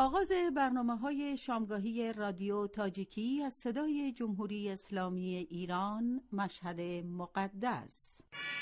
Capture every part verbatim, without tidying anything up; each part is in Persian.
آغاز برنامه‌های شامگاهی رادیو تاجیکی از صدای جمهوری اسلامی ایران، مشهد مقدس.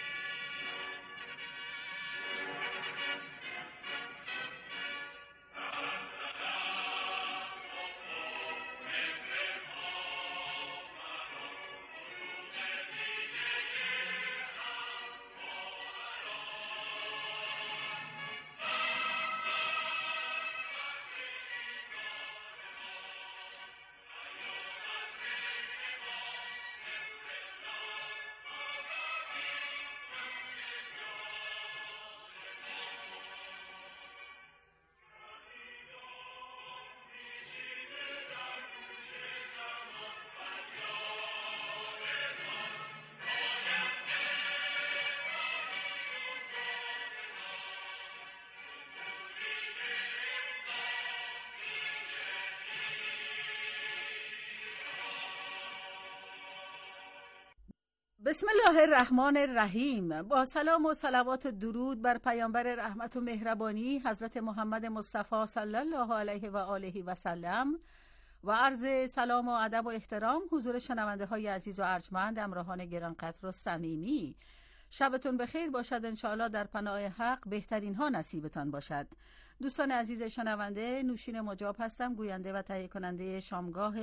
بسم الله الرحمن الرحیم. با سلام و صلوات و درود بر پیامبر رحمت و مهربانی حضرت محمد مصطفی صلی الله علیه و آله و سلم و عرض سلام و ادب و احترام حضور شنونده های عزیز و ارجمند، همراهان گرانقدر و صمیمی. شبتون بخیر باشد انشاءالله، در پناه حق بهترین ها نصیبتان باشد. دوستان عزیز شنونده، نوشین مجاب هستم، گوینده و تهیه کننده شامگاه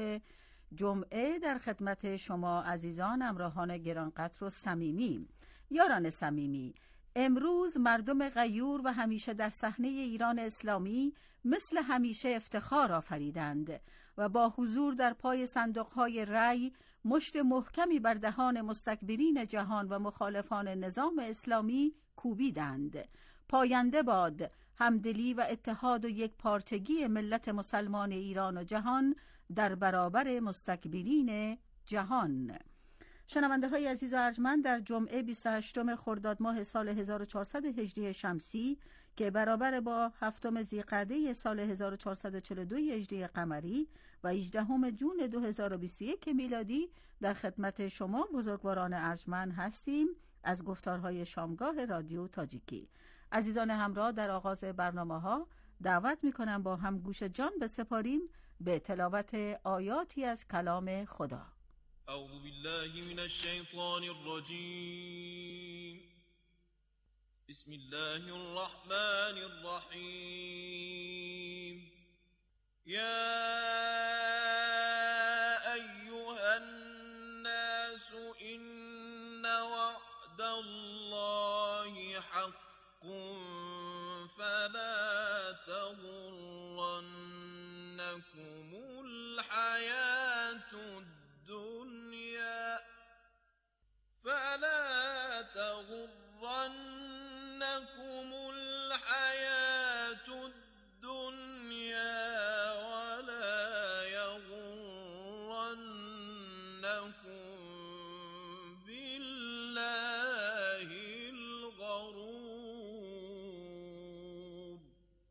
جمعه در خدمت شما عزیزان، همراهان گرانقدر و صمیمی. یاران صمیمی، امروز مردم غیور و همیشه در صحنه ایران اسلامی مثل همیشه افتخار آفریدند و با حضور در پای صندوقهای رأی مشت محکمی بر دهان مستکبرین جهان و مخالفان نظام اسلامی کوبیدند. پاینده باد همدلی و اتحاد و یک پارچگی ملت مسلمان ایران و جهان در برابر مستکبرین جهان. شنونده های عزیز و ارجمند، در جمعه بیست و هشتم خرداد ماه سال هزار و چهارصد و هجده شمسی که برابر با هفتم ذیقعده سال هزار و چهارصد و چهل و دو هجری قمری و هجدهم جون دو هزار و بیست و یک میلادی در خدمت شما بزرگواران ارجمند هستیم از گفتارهای شامگاه رادیو تاجیکی. عزیزان همراه، در آغاز برنامه ها دعوت می کنم با هم گوش جان بسپاریم به تلاوت آیاتی از کلام خدا. اعوذ بالله من الشیطان الرجیم. بسم الله الرحمن الرحیم. یا ایها الناس ان وعد الله حق فلا تغرنكم الحياة الدنيا فلا تغرنكم الحياة الدنيا ولا يغرنكم بالله الغرور.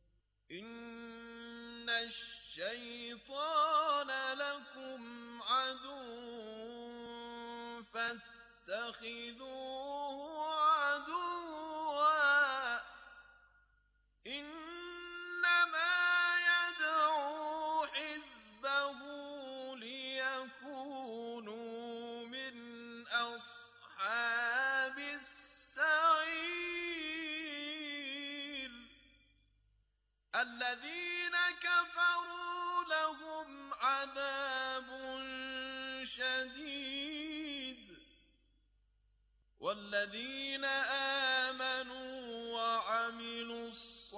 إن الشيطان لكم عدو فاتخذوه عدوا إنما يدعو حزبه ليكونوا من أصحاب السعير. الذين كفروا لهم عذاب شديد والذين آمنوا وعملوا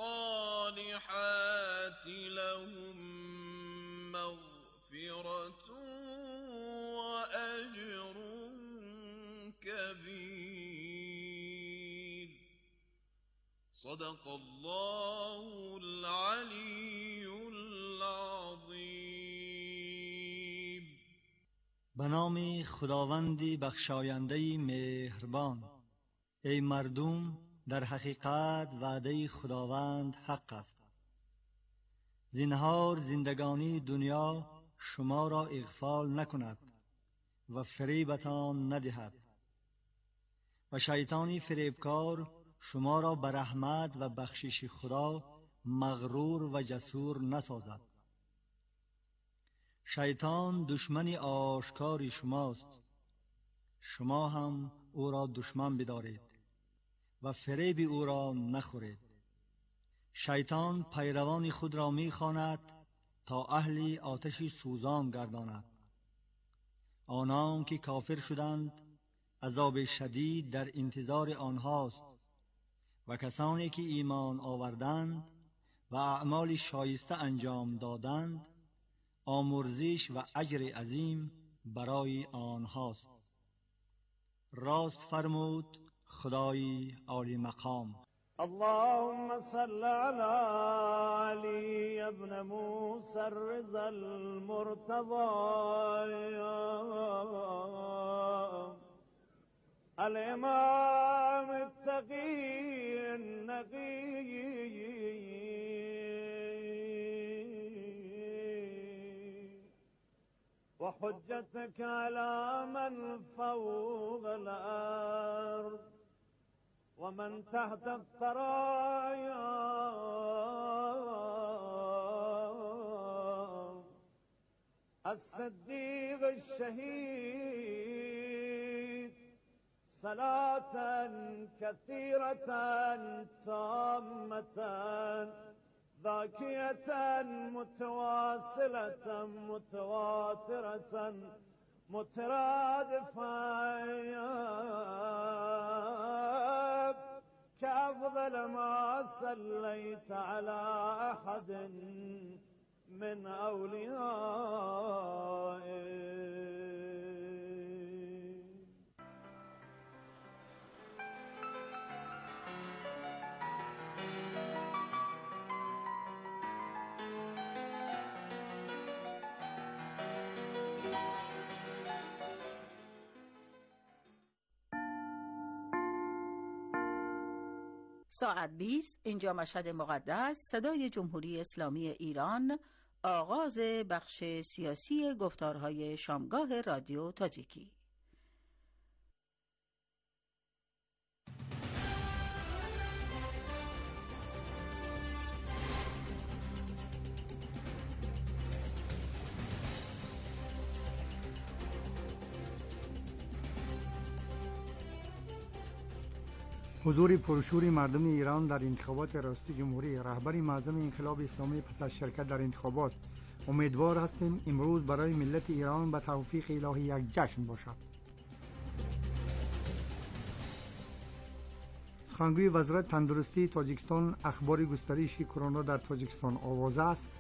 الصالحات لهم مغفرة وأجر كبير. صدق الله العلی العظیم. به نام خداوندی بخشاینده مهربان. ای مردم، در حقیقت وعده خداوند حق است. زنهار زندگانی دنیا شما را اغفال نکند و فریبتان ندهد و شیطانی فریبکار شما را به رحمت و بخشش خدا مغرور و جسور نسازد. شیطان دشمن آشکار شماست، شما هم او را دشمن بدارید و فریب او را نخورید. شیطان پیروان خود را می‌خواند تا اهل آتش سوزان گرداند. آنان که کافر شدند عذاب شدید در انتظار آنهاست و کسانی که ایمان آوردند و اعمال شایسته انجام دادند آمرزش و اجر عظیم برای آنهاست. راست فرمود خدای عالی مقام. اللهم صل على علي ابن موسى الرضا المرتضى الإمام التقي النقي وحجتك على من فوق الأرض ومن تحت الثرايا الصديق الشهيد صلاة كثيرة تامة ذاكية متواصلة متواترة مترادفة كأفضل ما صليت على أحد من أوليائك. ساعت بیست، اینجا مشهد مقدس، صدای جمهوری اسلامی ایران، آغاز بخش سیاسی گفتارهای شامگاه رادیو تاجیکی. حضور پرشور مردم ایران در انتخابات ریاست جمهوری. رهبر معظم انقلاب اسلامی پس از شرکت در انتخابات امیدوار هستیم امروز برای ملت ایران به توفیق الهی یک جشن باشد. سخنگوی وزارت تندرستی تاجیکستان اخبار گسترش کرونا در تاجیکستان آوازه است.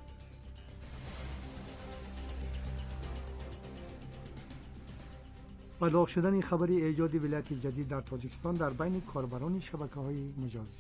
و داغ شدن خبر ایجاد ولایت جدید در تاجیکستان در بین کاربران شبکه‌های مجازی.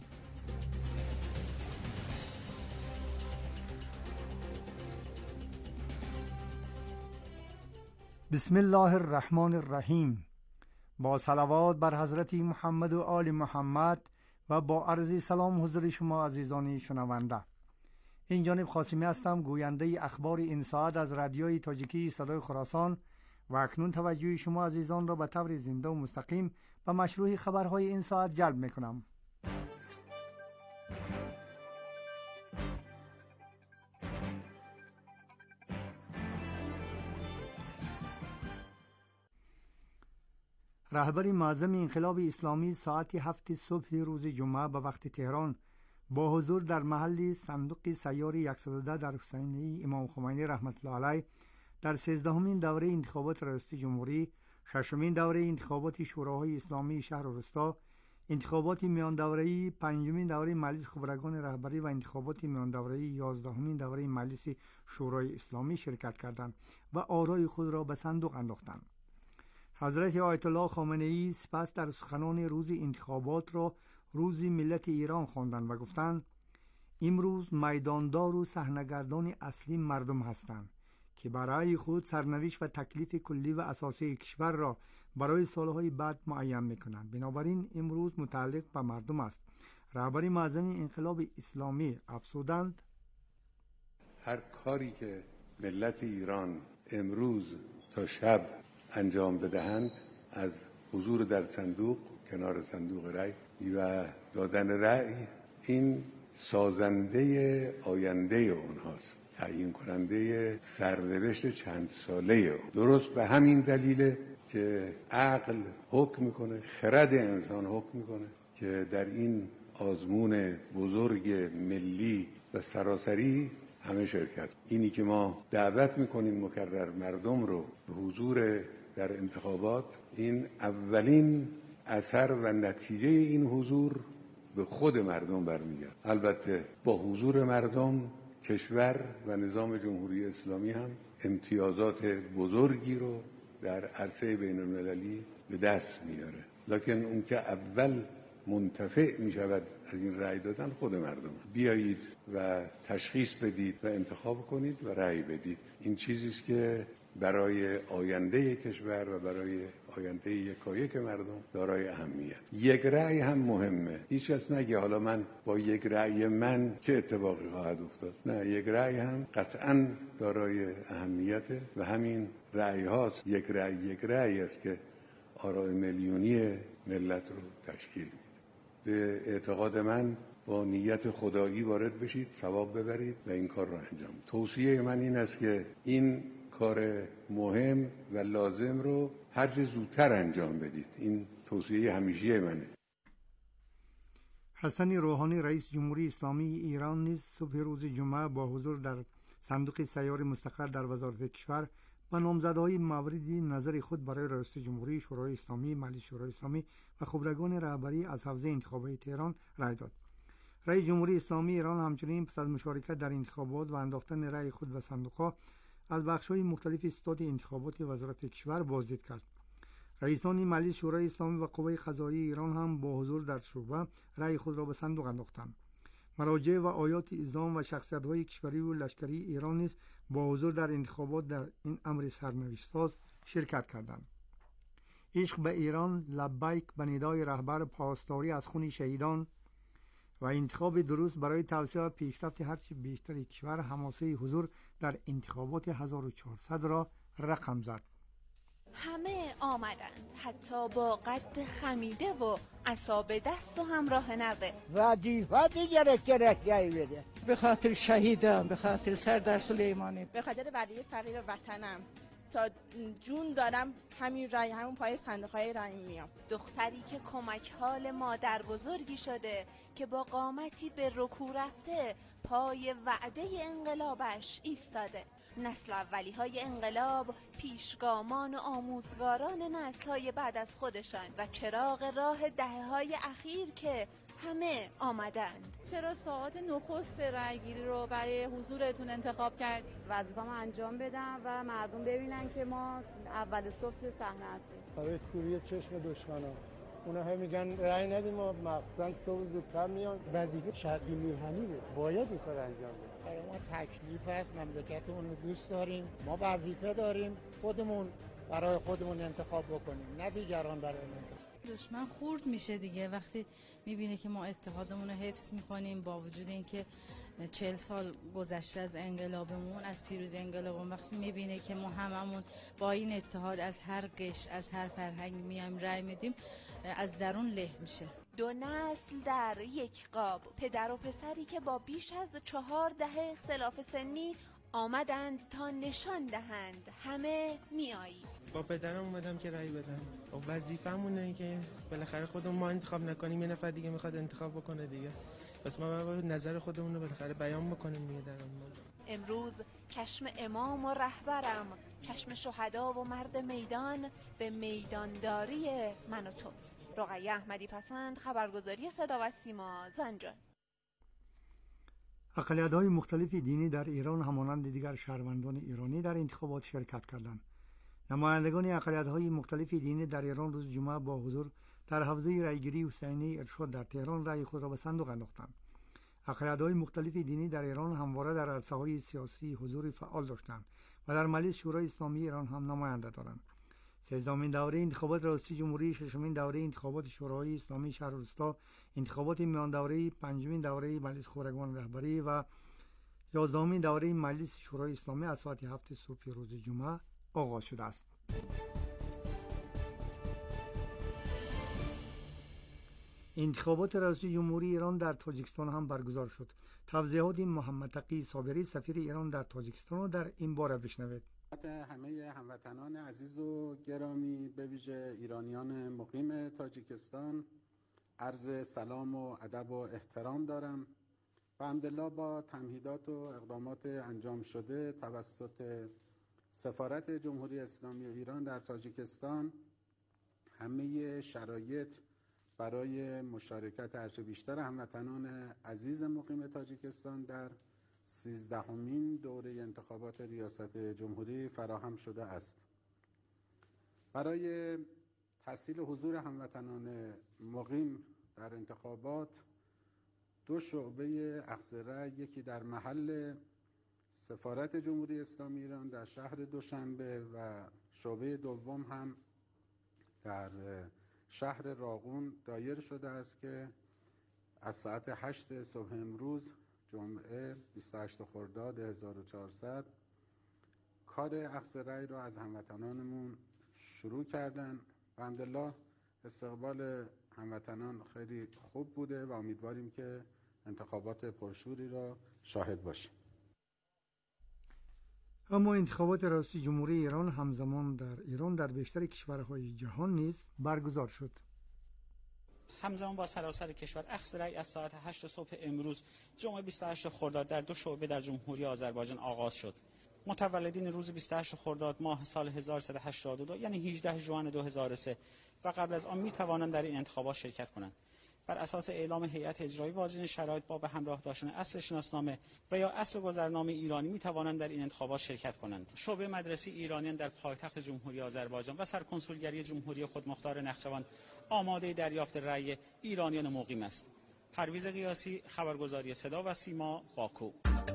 بسم الله الرحمن الرحیم. با صلوات بر حضرت محمد و آل محمد و با عرض سلام حضور شما عزیزان شنونده. این جانب خاصمی هستم، گوینده اخبار این ساعت از رادیوی تاجیکی صدای خراسان و اکنون توجه شما عزیزان را به طور زنده و مستقیم به مشروع خبرهای این ساعت جلب میکنم. رهبر معظم انقلاب اسلامی ساعت هفت صبح روز جمعه به وقت تهران با حضور در محل صندوق سیار صد و ده در حسینی امام خمینی رحمت الله علیه در سیزدهمین دوره انتخابات ریاست جمهوری، ششمین دوره انتخابات شوراهای اسلامی شهر و روستا، انتخابات میان دوره‌ای پنجمین دوره مجلس خبرگان رهبری و انتخابات میان دوره‌ای یازدهمین دوره مجلس شورای اسلامی شرکت کردند و آرای خود را به صندوق انداختند. حضرت آیت الله خامنه ای سپس در سخنان روز انتخابات را روز ملت ایران خواندند و گفتند امروز میداندار و صحنه‌گردان اصلی مردم هستند که برای خود سرنوشت و تکلیف کلی و اساسی کشور را برای سالهای بعد معین میکنند. بنابراین امروز متعلق به مردم است. رهبر معظم انقلاب اسلامی افزودند هر کاری که ملت ایران امروز تا شب انجام بدهند، از حضور در صندوق کنار صندوق رأی و دادن رأی، این سازنده آینده اونهاست، تعیین کننده سرنوشت چند ساله اون. درست به همین دلیله که عقل حکم میکنه، خرد انسان حکم میکنه که در این آزمون بزرگ ملی و سراسری همه شرکت. اینی که ما دعوت میکنیم مکرر مردم رو به حضور در انتخابات، این اولین اثر و نتیجه این حضور به خود مردم برمیگرد. البته با حضور مردم کشور و نظام جمهوری اسلامی هم امتیازات بزرگی رو در عرصه بین المللی به دست میاره، لکن اون که اول منتفع می شود از این رأی دادن خود مردم. بیایید و تشخیص بدید و انتخاب کنید و رأی بدید. این چیزی است که برای آینده کشور و برای آینده یکایک مردم دارای اهمیت. یک رأی هم مهمه. هیچ کس نگه حالا من با یک رأی من چه اتفاقی خواهد افتاد. نه، یک رأی هم قطعاً دارای اهمیته و همین رأی هاست. یک رأی یک رأی است که آراء میلیونی ملت رو تشکیل میده. به اعتقاد من با نیت خدایی وارد بشید، ثواب ببرید و این کار رو انجام. توصیه من این است که این کار مهم و لازم رو هر چه زودتر انجام بدید. این توصیه همیشه منه. حسن روحانی رئیس جمهوری اسلامی ایران نیز صبح روز جمعه با حضور در صندوق سیار مستقر در وزارت کشور و نامزدهای مورد نظر خود برای ریاست جمهوری، شورای اسلامی، مجلس شورای اسلامی و خبرگان رهبری از حوزه انتخابات تهران رای داد. رئیس جمهوری اسلامی ایران همچنین پس از مشارکت در انتخابات و انداختن رای خود به صندوق‌ها از بخش‌های مختلف استاد انتخابات وزارت کشور بازدید کرد. رئیسان مجلس شورای اسلامی و قوه قضاییه ایران هم با حضور در شورا رای خود را به صندوق انداختند. مراجع و آیات اعزام و شخصیت‌های کشوری و لشکری ایران نیز با حضور در انتخابات در این امر سرنوشت‌ساز شرکت کردند. عشق به ایران، لبیک به ندای رهبر پاسداری از خون شهیدان و انتخاب درست برای توسعه پیشرفت هرچه بیشتر کشور حماسه حضور در انتخابات هزار و چهارصد را رقم زد. همه آمدند، حتی با قد خمیده و عصا به دست و همراه نوه. وظیفه دیگه گرک بده. به خاطر شهیدم، به خاطر سردار سلیمانی، به خاطر ولی فقیر وطنم، تا جون دارم همین رای، همون پای صندوق‌های رای میام. دختری که کمک حال مادر بزرگی شده که با قامتی به رکوع رفته پای وعده انقلابش ایستاده. نسل اولی های انقلاب پیشگامان و آموزگاران نسل های بعد از خودشان و چراغ راه دهه های اخیر که همه آمدند. چرا ساعات نخست رأیگیری رو برای حضورتون انتخاب کرد؟ وظیفه‌مو انجام بدم و مردم ببینن که ما اول صبح تو صحنه هستیم. برای کوری چشم دشمنان اونا هم میگن رأی ندیم، ما مخصوصا صبح زودتر میان و دیگه شرقی میهنی بود، باید این کار انجام بدیم. برای ما تکلیف است، مملکتمون رو دوست داریم، ما وظیفه داریم خودمون برای خودمون انتخاب بکنیم، نه دیگران برای ما انتخاب. دشمن خورد میشه دیگه وقتی میبینه که ما اتحادمون رو حفظ میکنیم با وجود اینکه چهل سال گذشته از انقلابمون، از پیروزی انقلابمون، وقتی میبینه که ما هممون با این اتحاد از هر قش، از هر فرهنگ میایم رأی میدیم، از درون له میشه. دو نسل در یک قاب، پدر و پسری که با بیش از چهار دهه اختلاف سنی آمدند تا نشان دهند همه میایی. با پدرم اومدم که رأی بدم. وظیفه‌مونه که بالاخره خودمون ما انتخاب نکنیم، یه نفر دیگه میخواد انتخاب بکنه دیگه. پس ما باید نظر خودمون رو بالاخره بیان بکنیم دیگه در اون موقع. امروز چشم امام و رهبرم، چشم شهدا و مرد میدان به میدانداری من و توست. رقیه احمدی پسند، خبرگزاری صدا و سیما، زنجان. اقلیت‌های مختلف دینی در ایران همانند دیگر شهروندان ایرانی در انتخابات شرکت کردند. نمایندگان اقلیت‌های مختلف دینی در ایران روز جمعه با حضور در حوزه رایگیری حسینی ارشاد در تهران رای خود را به صندوق انداختند. اقلیت‌های مختلف دینی در ایران همواره در عرصه‌های سیاسی حضور فعال داشتند و در مجلس شورای اسلامی ایران هم نماینده دارند. سیزدهمین دوره انتخابات ریاست جمهوری، ششمین دوره انتخابات شورای اسلامی شهر و روستا، انتخابات میان دوره، پنجمین دوره مجلس خبرگان رهبری و یازدهمین دوره مجلس شورای اسلامی از ساعت هفت صبح روز جمعه آغاز شده است. انتخابات ریاست جمهوری ایران در تاجیکستان هم برگزار شد. توضیحات محمد تقی صابری سفیر ایران در تاجیکستان رو در این باره بشنوید. همه هموطنان عزیز و گرامی، به ویژه ایرانیان مقیم تاجیکستان، عرض سلام و ادب و احترام دارم. و الحمدلله با تمهیدات و اقدامات انجام شده توسط سفارت جمهوری اسلامی ایران در تاجیکستان، همه شرایط برای مشارکت هرچه بیشتر هموطنان عزیز مقیم تاجیکستان در سیزدهمین دوره انتخابات ریاست جمهوری فراهم شده است. برای تسهیل حضور هموطنان مقیم در انتخابات، دو شعبه اخذ رأی، یکی در محل سفارت جمهوری اسلامی ایران در شهر دوشنبه و شعبه دوم هم در شهر راغون دایر شده است که از ساعت هشت صبح امروز جمعه بیست و هشتم خرداد هزار و چهارصد کار اخذ رأی را از هموطنانمون شروع کردن و الحمدلله استقبال هموطنان خیلی خوب بوده و امیدواریم که انتخابات پرشوری را شاهد باشیم. اما انتخابات ریاست جمهوری ایران همزمان در ایران در بیشتر کشورهای جهان نیز برگزار شد. همزمان با سراسر کشور اخذ رأی از ساعت هشت صبح امروز جمعه بیست و هشتم خرداد در دو شعبه در جمهوری آذربایجان آغاز شد. متولدین روز بیست و هشتم خرداد ماه سال هزار و سیصد و هشتاد و دو یعنی هجدهم ژوئن دو هزار و سه و قبل از آن می توانند در این انتخابات شرکت کنند. بر اساس اعلام هیئت اجرایی واجد شرایط با به همراه داشتن اصل شناسنامه و یا اصل گذرنامه ایرانی می توانند در این انتخابات شرکت کنند. شعبه مدرسه ایرانیان در پایتخت جمهوری آذربایجان و سرکنسولگری جمهوری خودمختار نخچوان آماده دریافت رأی ایرانیان مقیم است. پرویز قیاسی، خبرگزاری صدا و سیما، باکو.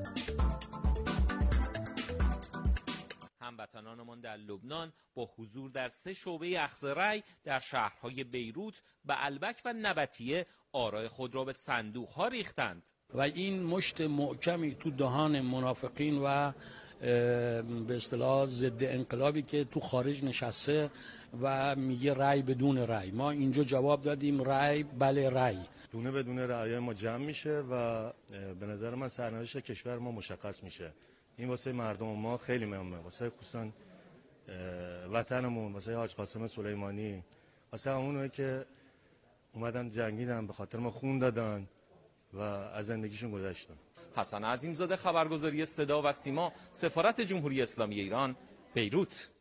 هموطنانمان در لبنان با حضور در سه شعبه اخذ رأی در شهرهای بیروت، بألبک و نبطیه آرای خود را به صندوق‌ها ریختند و این مشت محکمی تو دهان منافقین و به اصطلاح ضد انقلابی که تو خارج نشسته و میگه رأی بدون رأی. ما اینجا جواب دادیم رأی بله رأی. دونه بدون رأی ما جمع میشه و به نظر من سرنوشت کشور ما مشخص میشه. این واسه مردم ما خیلی مهمه، واسه خصوصا وطنمون، واسه حاج قاسم سلیمانی، واسه همونایی که اومدن جنگیدن به خاطر ما خون دادن و از زندگیشون گذشتن. حسن عظیمزاده، خبرگزاری صدا و سیما، سفارت جمهوری اسلامی ایران، بیروت.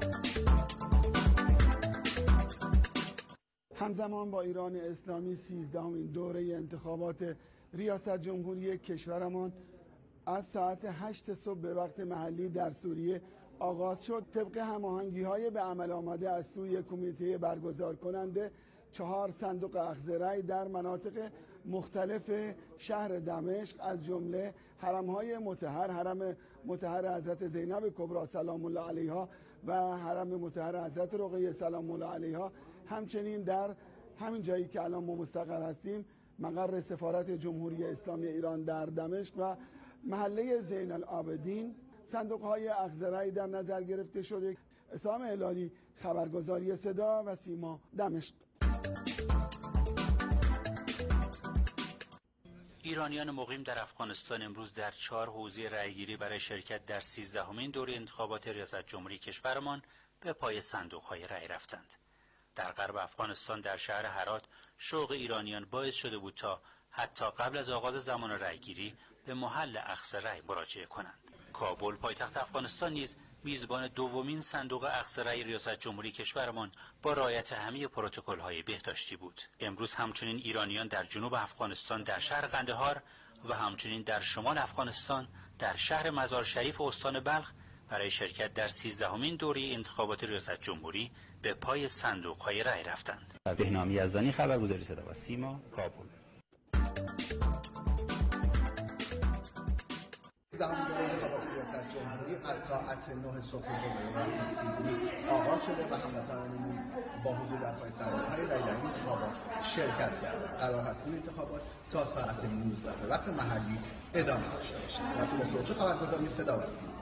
همزمان با ایران اسلامی سیزدهمین دوره انتخابات ریاست جمهوری کشورمان از ساعت هشت صبح به وقت محلی در سوریه آغاز شد. طبق هماهنگی‌های به عمل آمده از سوی کمیته برگزار کننده، چهار صندوق اخذ رأی در مناطق مختلف شهر دمشق از جمله حرم‌های مطهر، حرم مطهر حضرت زینب کبری سلام الله علیها و حرم مطهر حضرت رقیه سلام الله علیها، همچنین در همین جایی که الان ما مستقر هستیم مقر سفارت جمهوری اسلامی ایران در دمشق و محله زین العابدین صندوق‌های اخذ رأی در نظر گرفته شده. اسام هلالی، خبرگزاری صدا و سیما، دمشق. ایرانیان مقیم در افغانستان امروز در چهار حوزه رأیگیری برای شرکت در سیزدهمین دوره انتخابات ریاست جمهوری کشورمان به پای صندوق‌های رأی رفتند. در غرب افغانستان در شهر هرات شوق ایرانیان باعث شده بود تا حتی قبل از آغاز زمان رأیگیری به محل اخذ رأی مراجعه کنند. کابل، پایتخت افغانستان، نیز میزبان دومین صندوق اخذ رأی ریاست جمهوری کشورمان با رعایت همه پروتکل‌های بهداشتی بود. امروز همچنین ایرانیان در جنوب افغانستان در شهر قندهار و همچنین در شمال افغانستان در شهر مزار شریف و استان بلخ برای شرکت در سیزدهمین دوره انتخابات ریاست جمهوری به پای صندوق‌های رأی رفتند. بهنام یزدانی، خبرگزاری صدا و سیما، کابل. زمان دوره انتخابات ریاست جمهوری از ساعت نه صبح جمعه راه سیدنی آغاز شده و هموطنانمون با حضور در پای صندوق‌های رأی در این انتخابات شرکت کردند. قرار است این انتخابات تا ساعت نوزده به وقت محلی ادامه داشته باشد. مسئول سوچه، خبرگزاری صدا و سیما،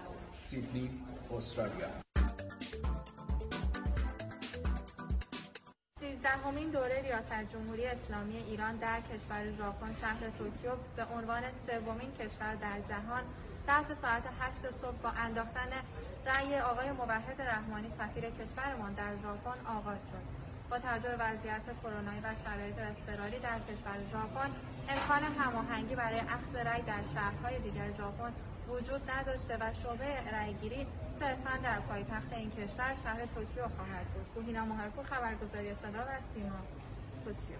سیدنی، استرالیا. سیزده سیزدهمین دوره ریاست جمهوری اسلامی ایران در کشور ژاپن شهر توکیو به عنوان سومین کشور در جهان در ساعت هشت صبح با انداختن رأی آقای موحد رحمانی سفیر کشورمان در ژاپن آغاز شد. با توجه به وضعیت کرونایی و شرایط اضطراری در کشور ژاپن امکان هماهنگی برای اخذ رأی در شهرهای دیگر ژاپن وجود نداشته و شعبه رأیگیری صرفاً در پایتخت این کشور شهر توکیو خواهد بود. بوهینا ماهرپور، خبرگزاری صدا و سیما، توکیو.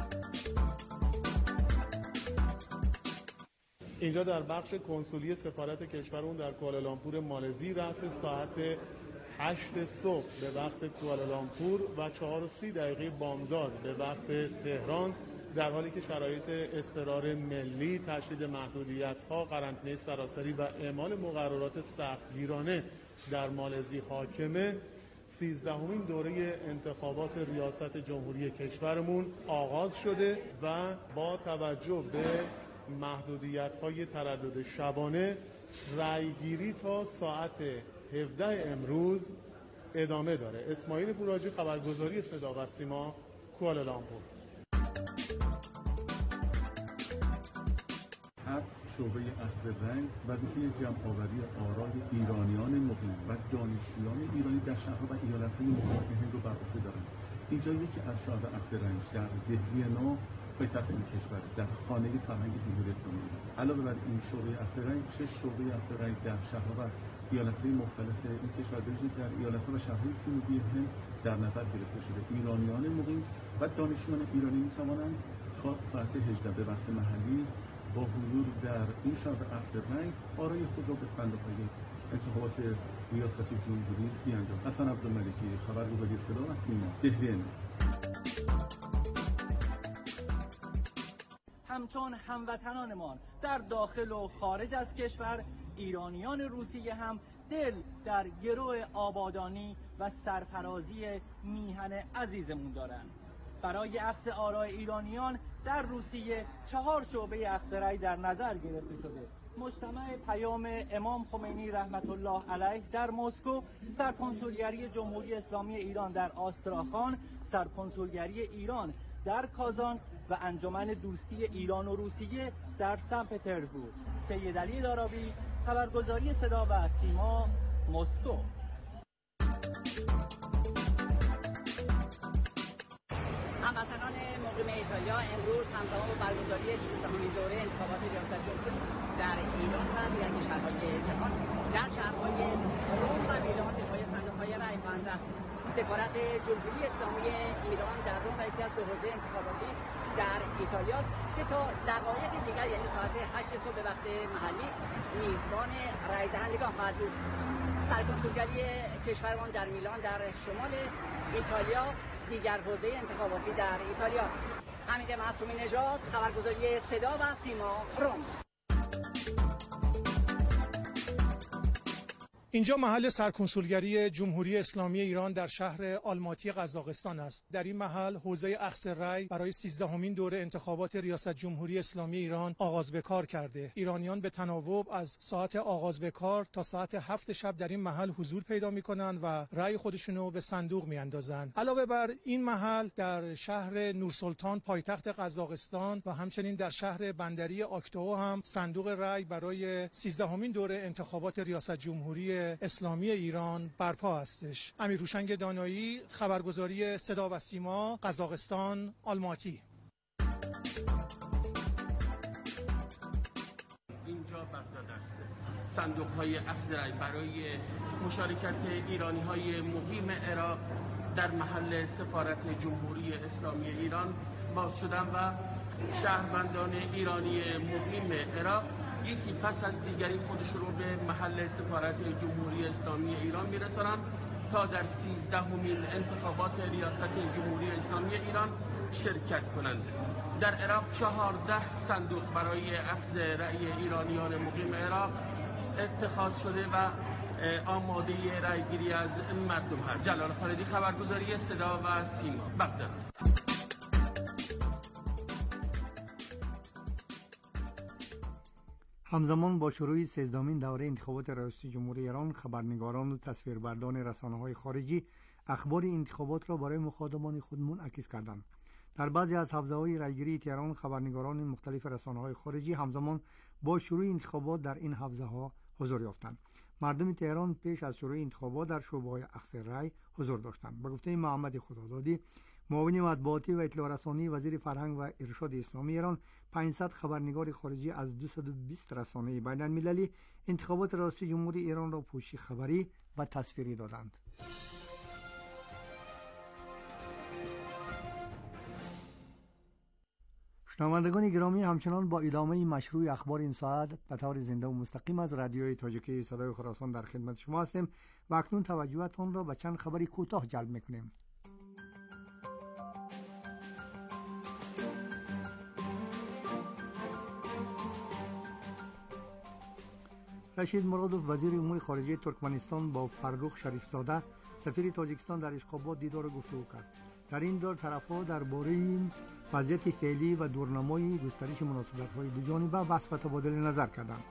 اینجا در بخش کنسولی سفارت کشورمون در کوالالامپور مالزی رأس ساعت هشت صبح به وقت کوالالامپور و چهار و سی دقیقه بامداد به وقت تهران، در حالی که شرایط اضطرار ملی، تشدید محدودیت‌ها، قرنطینه سراسری و اعمال مقررات سختگیرانه در مالزی حاکمه، سیزدهمین دوره انتخابات ریاست جمهوری کشورمون آغاز شده و با توجه به محدودیت‌های تردد شبانه رأیگیری تا ساعت هفده امروز ادامه داره. اسماعیل پوراجی، خبرگزاری صدا و سیما، کوالالامپور. هر شعبه اخذ رأی وظیفه جمع‌آوری آرای ایرانیان مقیم و دانشجویان ایرانی در شهرها و ایالت‌های مختلف هند رو بر عهده دارند. اینجا یکی از شعبه اخذ رأی در دهلی نو پایتخت این کشور در خانه فرهنگ جمهوری اسلامی علاوه بر این شعبه اخذ رأی شش شعبه اخذ رأی در شهرها و ایالت‌های مختلف این کشور در ایالت‌ها و شهرهای جنوبی هند در نظر گرفته شده. ایرانیان مقیم و دانشجویان ایرانی می‌توانند تا ساعت هجده به وقت محلی با حضور در این شعبه اخذ رأی آرای خود را به صندوق‌های انتخابات ریاست جمهوری بیاندازند. حسن عبدالملکی، خبرگزاری صدا و سیما، دهلی. همچون هموطنانمان در داخل و خارج از کشور، ایرانیان روسیه هم دل در گروه آبادانی و سرفرازی میهن عزیزمون دارند. برای اخذ آرای ایرانیان در روسیه چهار شعبه اخذ رأی در نظر گرفته شده. مجتمع پیام امام خمینی رحمت الله علیه در مسکو، سرکنسولگری جمهوری اسلامی ایران در آستراخان، سرکنسولگری ایران در کازان و انجمن دوستی ایران و روسیه در سن پترزبورگ. سید علی دارابی، خبرگزاری صدا و سیما، مسکو. هموطنان مقیم ایتالیا امروز همزمان با برگزاری سیزدهمین دوره انتخابات ریاست جمهوری در ایران و دیگر کشورهای جهان در شهرهای روم و میلان به پای صندوق‌های رأی خواهند رفت. سفارت جمهوری اسلامی ایران در روم و یکی از دو حوزه انتخاباتی در ایتالیا است که تا دقایق دیگر یعنی ساعت هشت صبح به وقت محلی میزبان رأی دهندگان خواهد بود. سرکنسولگری کشورمان در میلان در شمال ایتالیا دیگر حوزه انتخاباتی در ایتالیا است. حمید معصومی نژاد، خبرگزاری صدا و سیما، روم. اینجا محل سرکنسولگری جمهوری اسلامی ایران در شهر آلماتی قزاقستان است. در این محل حوزه اخذ رأی برای سیزدهمین دوره انتخابات ریاست جمهوری اسلامی ایران آغاز به کار کرده. ایرانیان به تناوب از ساعت آغاز به کار تا ساعت هفت شب در این محل حضور پیدا می‌کنند و رأی خودشونو به صندوق می‌اندازند. علاوه بر این محل در شهر نورسلطان پایتخت قزاقستان و همچنین در شهر بندری آکتائو هم صندوق رأی برای سیزدهمین دوره انتخابات ریاست جمهوری اسلامی ایران برپا هستش. امیر روشنگ دانایی، خبرگزاری صدا و سیما، قزاقستان، آلماتی. اینجا بغداد است. صندوق‌های اخذ رأی برای مشارکت ایرانی‌های مقیم عراق در محل سفارت جمهوری اسلامی ایران باز شدن و شهروندان ایرانی مقیم عراق یکی پس از دیگری خودش رو به محل سفارت جمهوری اسلامی ایران میرسانند تا در سیزدهمین انتخابات ریاست جمهوری اسلامی ایران شرکت کنند. در عراق چهارده صندوق برای اخذ رأی ایرانیان مقیم عراق اتخاذ شده و آماده رأیگیری از مردم هست. جلال خالدی، خبرگزاری صدا و سیما، بغداد. همزمان با شروع سیزدهمین دوره انتخابات ریاست جمهوری ایران، خبرنگاران و تصویربردان رسانه‌های خارجی اخبار انتخابات را برای مخاطبان خود منعکس کردند. در بعضی از حوزه‌های رایگیری تهران خبرنگاران مختلف رسانه‌های خارجی همزمان با شروع انتخابات در این حوزه‌ها حضور یافتند. مردم تهران پیش از شروع انتخابات در شعبه‌های اخذ رأی حضور داشتند. به گفته محمد خدادادی، معاون مطبوعاتی و اطلاع رسانی وزیر فرهنگ و ارشاد اسلامی ایران، پانصد خبرنگار خارجی از دویست و بیست رسانه بین‌المللی انتخابات ریاست جمهوری ایران را پوشش خبری و تصویری دادند. شنوندگان گرامی، همچنان با ادامه مشروع اخبار این ساعت به طور زنده و مستقیم از رادیوی تاجیکی صدای خراسان در خدمت شما هستیم و اکنون توجهتان را به چند خبری کوتاه جلب می‌کنیم. رشید مرادوف وزیر امور خارجه ترکمنستان با فرخ شریفزاده سفیر تاجیکستان در اشخابات دیدار گفتگو کرد. در این دور طرف‌ها درباره وضعیت فعلی و دورنمای گسترش مناسبت‌های دو جانبه بحث و تبادل نظر کردند.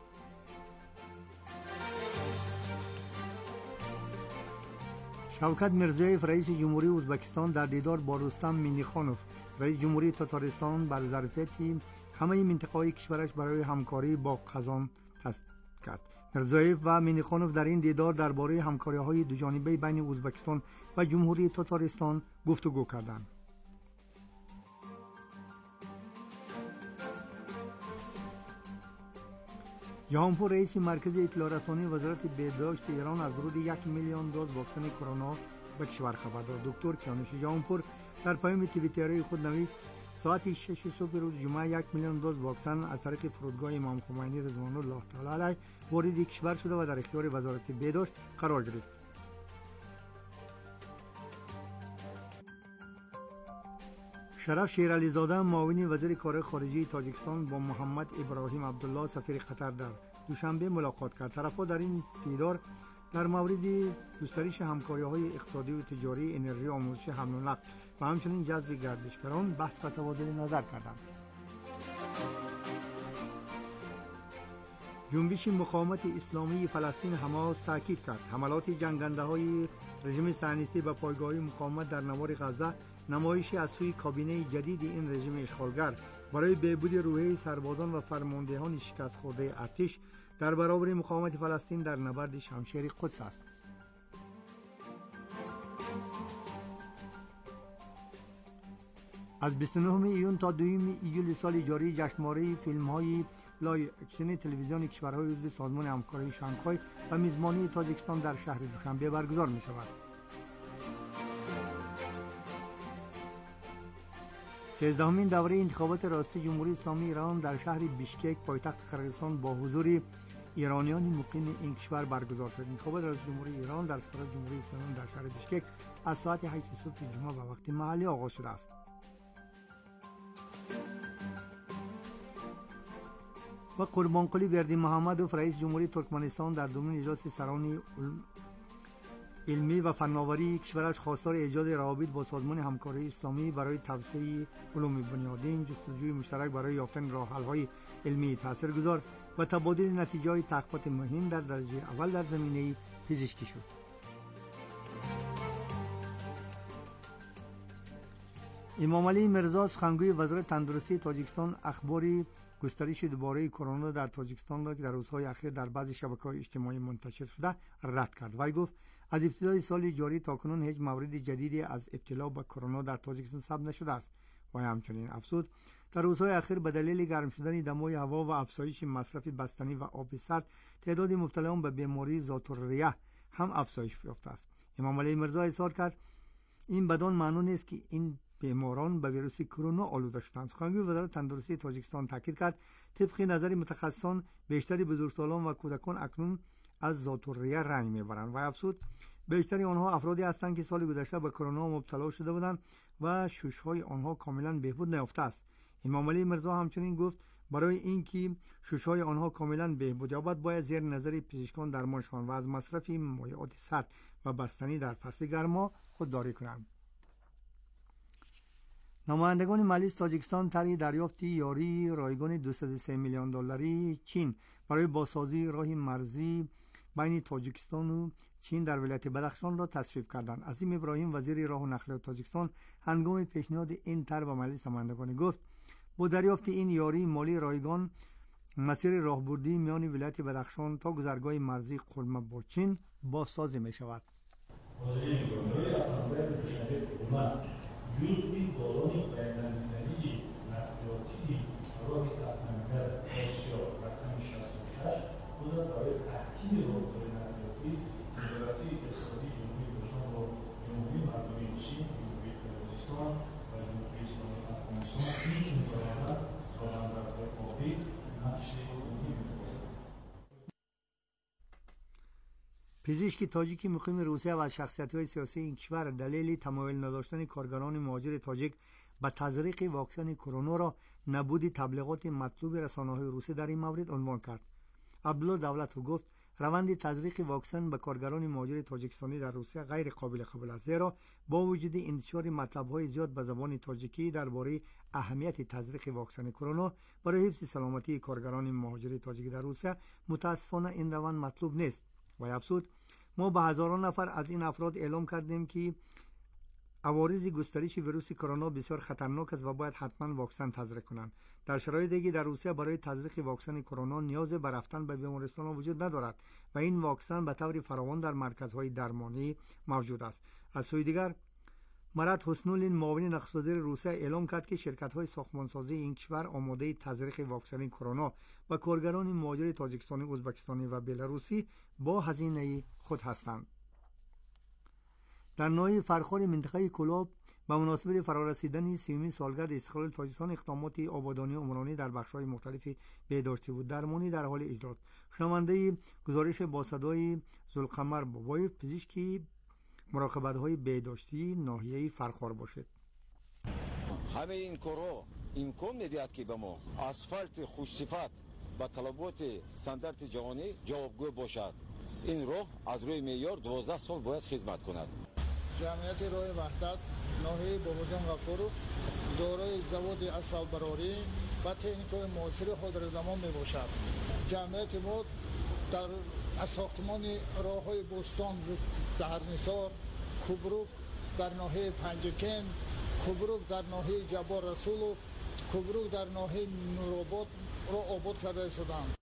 شوکت میرزیوف رئیس جمهوری ازبکستان در دیدار با رستم مینیخانوف رئیس جمهوری تاتارستان بر ظرفیت همه منطقه‌های کشورش برای همکاری با قزاق تاکید کرد. میرزیوف و مینیخانوف در این دیدار درباره همکاری‌های دو جانبه بین ازبکستان و جمهوری تاتارستان گفتگو کردند. جهانپور رئیس مرکز اطلاع رسانی وزارت بهداشت ایران از ورود یک میلیون دوز واکسن کرونا به کشور خبر داد. دکتر کیانوش جهانپور در پیام توییتری خود نوشت ساعت شش صبح روز جمعه یک میلیون دوز واکسن از طریق فرودگاه امام خمینی رضوان الله تعالی علیه وارد کشور شده و در اختیار وزارت بهداشت قرار گرفت. شرف شیرعلی زاده معاون وزیر کار خارجه تاجیکستان با محمد ابراهیم عبدالله سفیر قطر در دوشنبه ملاقات کرد. طرف‌ها در این دیدار در مورد گسترش همکاری‌های اقتصادی و تجاری، انرژی، آموزش، حمل و نقل و همچنین جذب گردشگران بحث و تبادل نظر کردند. جنبش مقاومت اسلامی فلسطین حماس تاکید کرد حملات جنگنده‌های رژیم صهیونیستی به پایگاه‌های مقاومت در نوار غزه نمایشی از سوی کابینه جدید این رژیم اشغالگر برای بهبود روحیه سربازان و فرماندهان شکست خورده ارتش در برابر مقاومت فلسطین در نبرد شمشیر قدس است. از بیست و نهم ایون تا دوم ایول سال جاری جشنواره فیلم‌های لایو اکشن تلویزیون کشورهای عضو سازمان همکاری شانگهای و میزبانی تاجیکستان در شهر دوشنبه برگزار می‌شود. سیزدهمین دوره انتخابات ریاست جمهوری اسلامی ایران در شهر بیشکک پایتخت قرقیزستان با حضور ایرانیان مقیم این کشور برگزار شد. انتخابات ریاست جمهوری ایران در سفارت جمهوری اسلامی در شهر بیشکک از ساعت هشت صبح جمعه و وقت محلی آغاز شده است. و قربانقلی بردی محمدوف رئیس جمهوری ترکمنستان در دومین اجلاس سران علمی و فناوری کشورش خواستار ایجاد روابط با سازمان همکاری اسلامی برای توسعه علوم بنیادین، جستجوی مشترک برای یافتن راه‌حل‌های علمی تاثیرگذار و تبادل نتیجه‌های تحقیقات مهم در درجه اول در زمینه پزشکی شد. امام علی مرزا سخنگوی وزارت تندرستی تاجیکستان اخباری گسترش دوباره کرونا در تاجیکستان را که در روزهای اخیر در بعضی شبکه‌های اجتماعی منتشر شده رد کرد. وی گفت از ابتدای سال جاری تاکنون هیچ مورد جدیدی از ابتلا به کرونا در تاجیکستان ثبت نشده است. و همچنین افزود در روزهای اخیر به دلیل گرم شدن دمای هوا و افزایش مصرف بستنی و آب سرد تعداد مبتلایان به بیماری ذات‌الریه هم افزایش یافته است. امام علی مرزا اظهار کرد این بدان معنی نیست که این بیماران به ویروس کرونا آلوده شدند. سخنگوی وزارت تندرستی تاجیکستان تاکید کرد طبق نظر متخصصان بیشتر بزرگسالان و کودکان اکنون از ذات‌الریه رنج میبرند و افزود بیشتر آنها افرادی هستند که سال گذشته به کرونا مبتلا شده بودند و شش‌های آنها کاملا بهبود نیافته است. امام علی مرزا همچنین گفت برای اینکه شش‌های آنها کاملا بهبود یابد باید زیر نظر پزشکان درمان شوند و از مصرف مایعات سرد و بستنی در فصل گرما خودداری کنند. نمایندگان مجلس تاجیکستان طرح دریافت یاری رایگان دویست و سه میلیون دلاری چین برای بازسازی راه مرزی بین تاجیکستان و چین در ولایت بدخشان را تصویب کردند. عظیم ابراهیم وزیر راه و نقلیات تاجیکستان هنگام پیشنهاد این طرح به مجلس نمایندگان گفت با دریافت این یاری مالی رایگان مسیر راهبردی میان ولایت بدخشان تا گذرگاه مرزی قلمه با چین بازسازی می شود. جزئی دوران بین‌المللی نقلیاتی راه افغانستان آسیا رقم شصت و شش بود برای تحکیم راهکار نقلیاتی وزارت اقتصادی جمهوری تاجیکستان با جمهوری مردمی چین، جمهوری قرقیزستان و جمهوری اسلامی افغانستان پیش می‌برد تا در راه آبی نقش مهمی بازی. پزشک تاجیکی مقیم روسیه و از شخصیت‌های سیاسی این کشور دلیل تمایل نداشتن کارگران مهاجر تاجیک به تزریق واکسن کرونا را نبود تبلیغات مطلوب رسانه‌های روسی در این مورد عنوان کرد. عبدالله دولتو گفت روند تزریق واکسن به کارگران مهاجر تاجیکستانی در روسیه غیر قابل قبول است، زیرا با وجود انتشار مطلب‌های زیاد به زبان تاجیکی درباره اهمیت تزریق واکسن کرونا برای حفظ سلامتی کارگران مهاجر تاجیک در روسیه متاسفانه این روند مطلوب نیست. و افزود ما به هزاران نفر از این افراد اعلام کردیم که عوارض گسترش ویروس کرونا بسیار خطرناک است و باید حتما واکسن تزریق کنند. در شرایط دیگه در روسیه برای تزریق واکسن کرونا نیاز به رفتن به بیمارستان وجود ندارد و این واکسن به طور فراوان در مرکزهای درمانی موجود است. از سوی دیگر مراد حسنولین معاون نخست وزیر روسیه اعلام کرد که شرکت‌های ساختمانسازی این کشور آماده تزریق واکسن کرونا به کارگران مهاجر تاجیکستانی، ازبکستانی و بلاروسی با هزینه خود هستند. در ناحیه فرخار منطقه کلاب به مناسبت فرارسیدن سیومین سالگرد استقلال تاجیکستان اقدامات آبادانی و عمرانی در بخش‌های مختلفی بهداشتی و درمانی در حال اجرا است. شنونده گزارش با صدای ذوالقمر بابایف، پزشکی مراقبت‌های بهداشتی ناحیه فرخار باشد. همه این کارها امکان می‌دهد که به ما اسفالت خوش‌صفت با طلبات استاندارد جهانی جوابگو باشد. این راه از روی معیار دوازده سال باید خدمت کند. جمعیت راه وحدت ناحیه باباجان غفورов دارای завод اسفالتبراری و تکنیک‌های معاصر خود زمان میباشد. جمعیت ما در از ساختمان راه‌های بوستان زهرنثار، کوبروک در ناحیه پنجکن، کوبروک در ناحیه جبار رسولov، کوبروک در ناحیه نورآباد را آباد کرده شدند.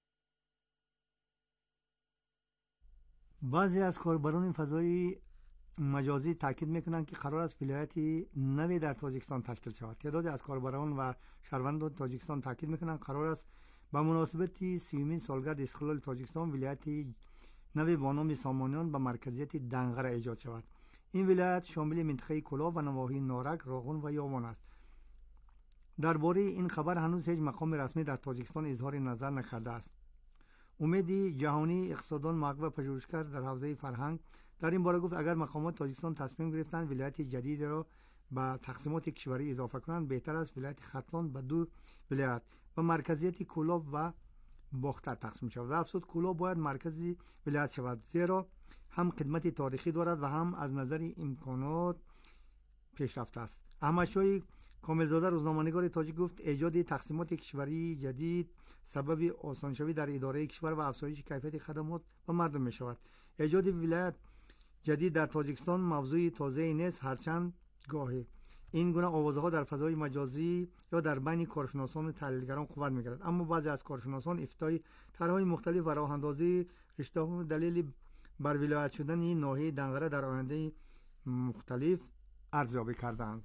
بعضی از کاربران فضای مجازی تاکید میکنند که قرار است ولایتی نوی در تاجیکستان تشکیل شود. تعدادی از کاربران و شهروندان تاجیکستان تاکید میکنند قرار است با مناسبت سیومین سالگرد استقلال تاجیکستان ولایتی نوی با نام سامانیان به مرکزیت دنغره ایجاد شود. این ولایت شامل منطقه کلاب و نواحی نارک، راغون و یاوان است. درباره این خبر هنوز هیچ مقام رسمی در تاجیکستان اظهار نظر نکرده است. امید جهانی اقتصاددان محقق پژوهشگر در حوزه فرهنگ در این باره گفت اگر مقامات تاجیکستان تصمیم گرفتند ولایت جدید را به تقسیمات کشوری اضافه کنند، بهتر است ولایت ختلان به دو ولایت و مرکزیت کلاب و باختر تقسیم شود. افزود کلاب باید مرکزی ولایت شود، زیرا هم خدمت تاریخی دارد و هم از نظر امکانات پیشرفته است. احمدشاه کاملزاده روزنامه‌نگار تاجیک گفت ایجاد تقسیمات کشوری جدید سبب آسانشوی در اداره کشور و افزایش کیفیت خدمات به مردم می شود. ایجاد ولایت جدید در تاجیکستان موضوع تازه نیست، هرچند گاهی این گونه آوازها در فضای مجازی یا در بین کارشناسان و تحلیلگران قوت می‌گیرد، اما بعضی از کارشناسان افتای طرح‌های مختلف و راه‌اندازی رشته‌ها دلیل بر ولایت شدن این ناحیه دنغره در آینده مختلف ارزیابی کردند.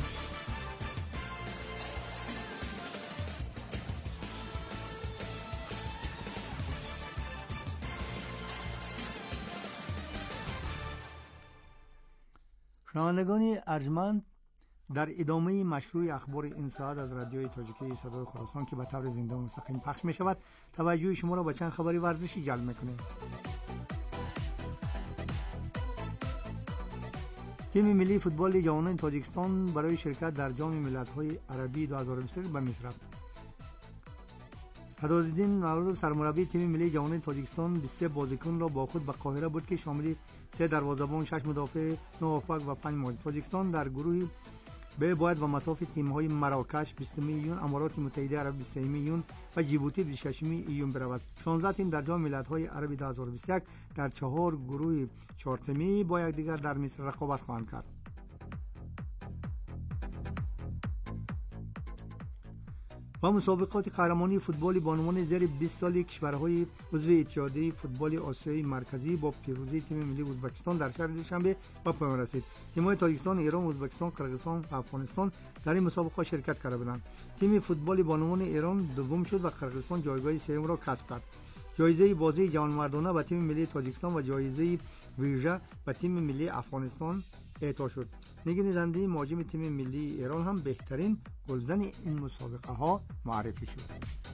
شنوندگان ارجمند، در ادامه مشروع اخبار این ساعت از رادیوی تاجیکی صدای خراسان که به طور زنده و مستقیم پخش می شود، توجه شما را به چند خبری ورزشی جلب می‌کنیم. تیم ملی فوتبال جوانان تاجیکستان برای شرکت در جام ملت‌های عربی دو هزار و بیست و سه به مصر رفت. حدادالدین نوروز سرمربی تیم ملی جوانان تاجیکستان بیست و سه بازیکن را با خود به قاهره برد که شامل سه دروازه‌بان، شش مدافع، نه هافبک و پنج مهاجم. تاجیکستان در گروه به بعد و مساف تیم‌های مراکش بیست میلیون، امارات متحده عرب بیست و سه میلیون و جیبوتی بیست و شش میلیون برود. شانزده تیم در جام ملت‌های عربی دو هزار و بیست و یک در چهار گروه چهار تیمی با یکدیگر در مصر رقابت خواهند کرد. و مسابقات قهرمانی فوتبال بانوان زیر بیست سالی کشورهای عضو اتحادیه فوتبال آسیای مرکزی با پیروزی تیم ملی ازبکستان در شهر دوشنبه به پایان رسید. تیم‌های تاجیکستان، ایران، ازبکستان، قرقیزستان و افغانستان در این مسابقه شرکت کرده بودند. تیم فوتبال بانوان ایران دوم شد و قرقیزستان جایگاه سوم را کسب کرد. جایزه بازی جوانمردانه به تیم ملی تاجیکستان و جایزه ویژه به تیم ملی افغانستان اعطا شد. نگین زندی مهاجم تیم ملی ایران هم بهترین گلزن این مسابقه ها معرفی شد.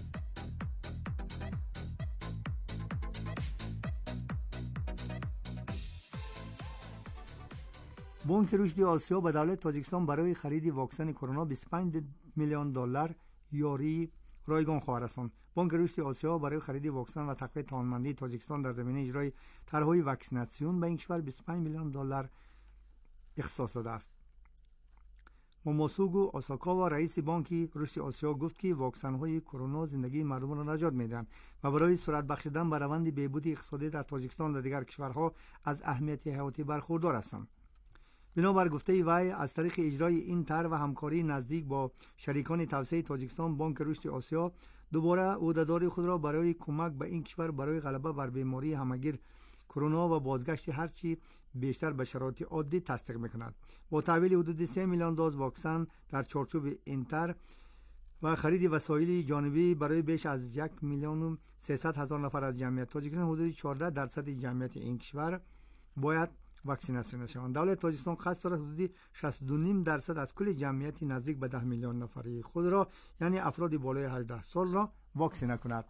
بانک رشد آسیا به دولت تاجیکستان برای خرید واکسن کرونا بیست و پنج میلیون دلار یاری رایگان خواهد رساند. بانک رشد آسیا برای خرید واکسن و تقویت توانمندی تاجیکستان در زمینه اجرای طرح‌های واکسیناسیون به این کشور بیست و پنج میلیون دلار اختصاص داده است. موموسوگو آساکاوا رئیس بانک رشد آسیا گفت که واکسن‌های کرونا زندگی مردم را نجات می‌دهند و برای سرعت بخشیدن به روند بهبود اقتصادی در تاجیکستان و دیگر کشورها از اهمیت حیاتی برخوردار هستند. بنابر گفته وی از طریق اجرای این طرح و همکاری نزدیک با شریکان توسعه تاجیکستان، بانک رشد آسیا دوباره عهده‌داری خود را برای کمک به این کشور برای غلبه بر بیماری همهگیر کرونا و بازگشت هرچی بیشتر به شرایط عادی تصدیق می‌کند. با تحویل حدود سه میلیون دوز واکسن در چارچوب این طرح و خرید وسایل جانبی برای بیش از یک میلیون و سیصد هزار نفر از جمعیت تاجیکستان، حدود چهارده درصد جمعیت این کشور باید واکسیناسیون شوند. دولت تاجیکستان قصد دارد حدود شصت و دو و نیم درصد از کل جمعیت نزدیک به ده میلیون نفری خود را، یعنی افراد بالای هجده سال را واکسینه کند.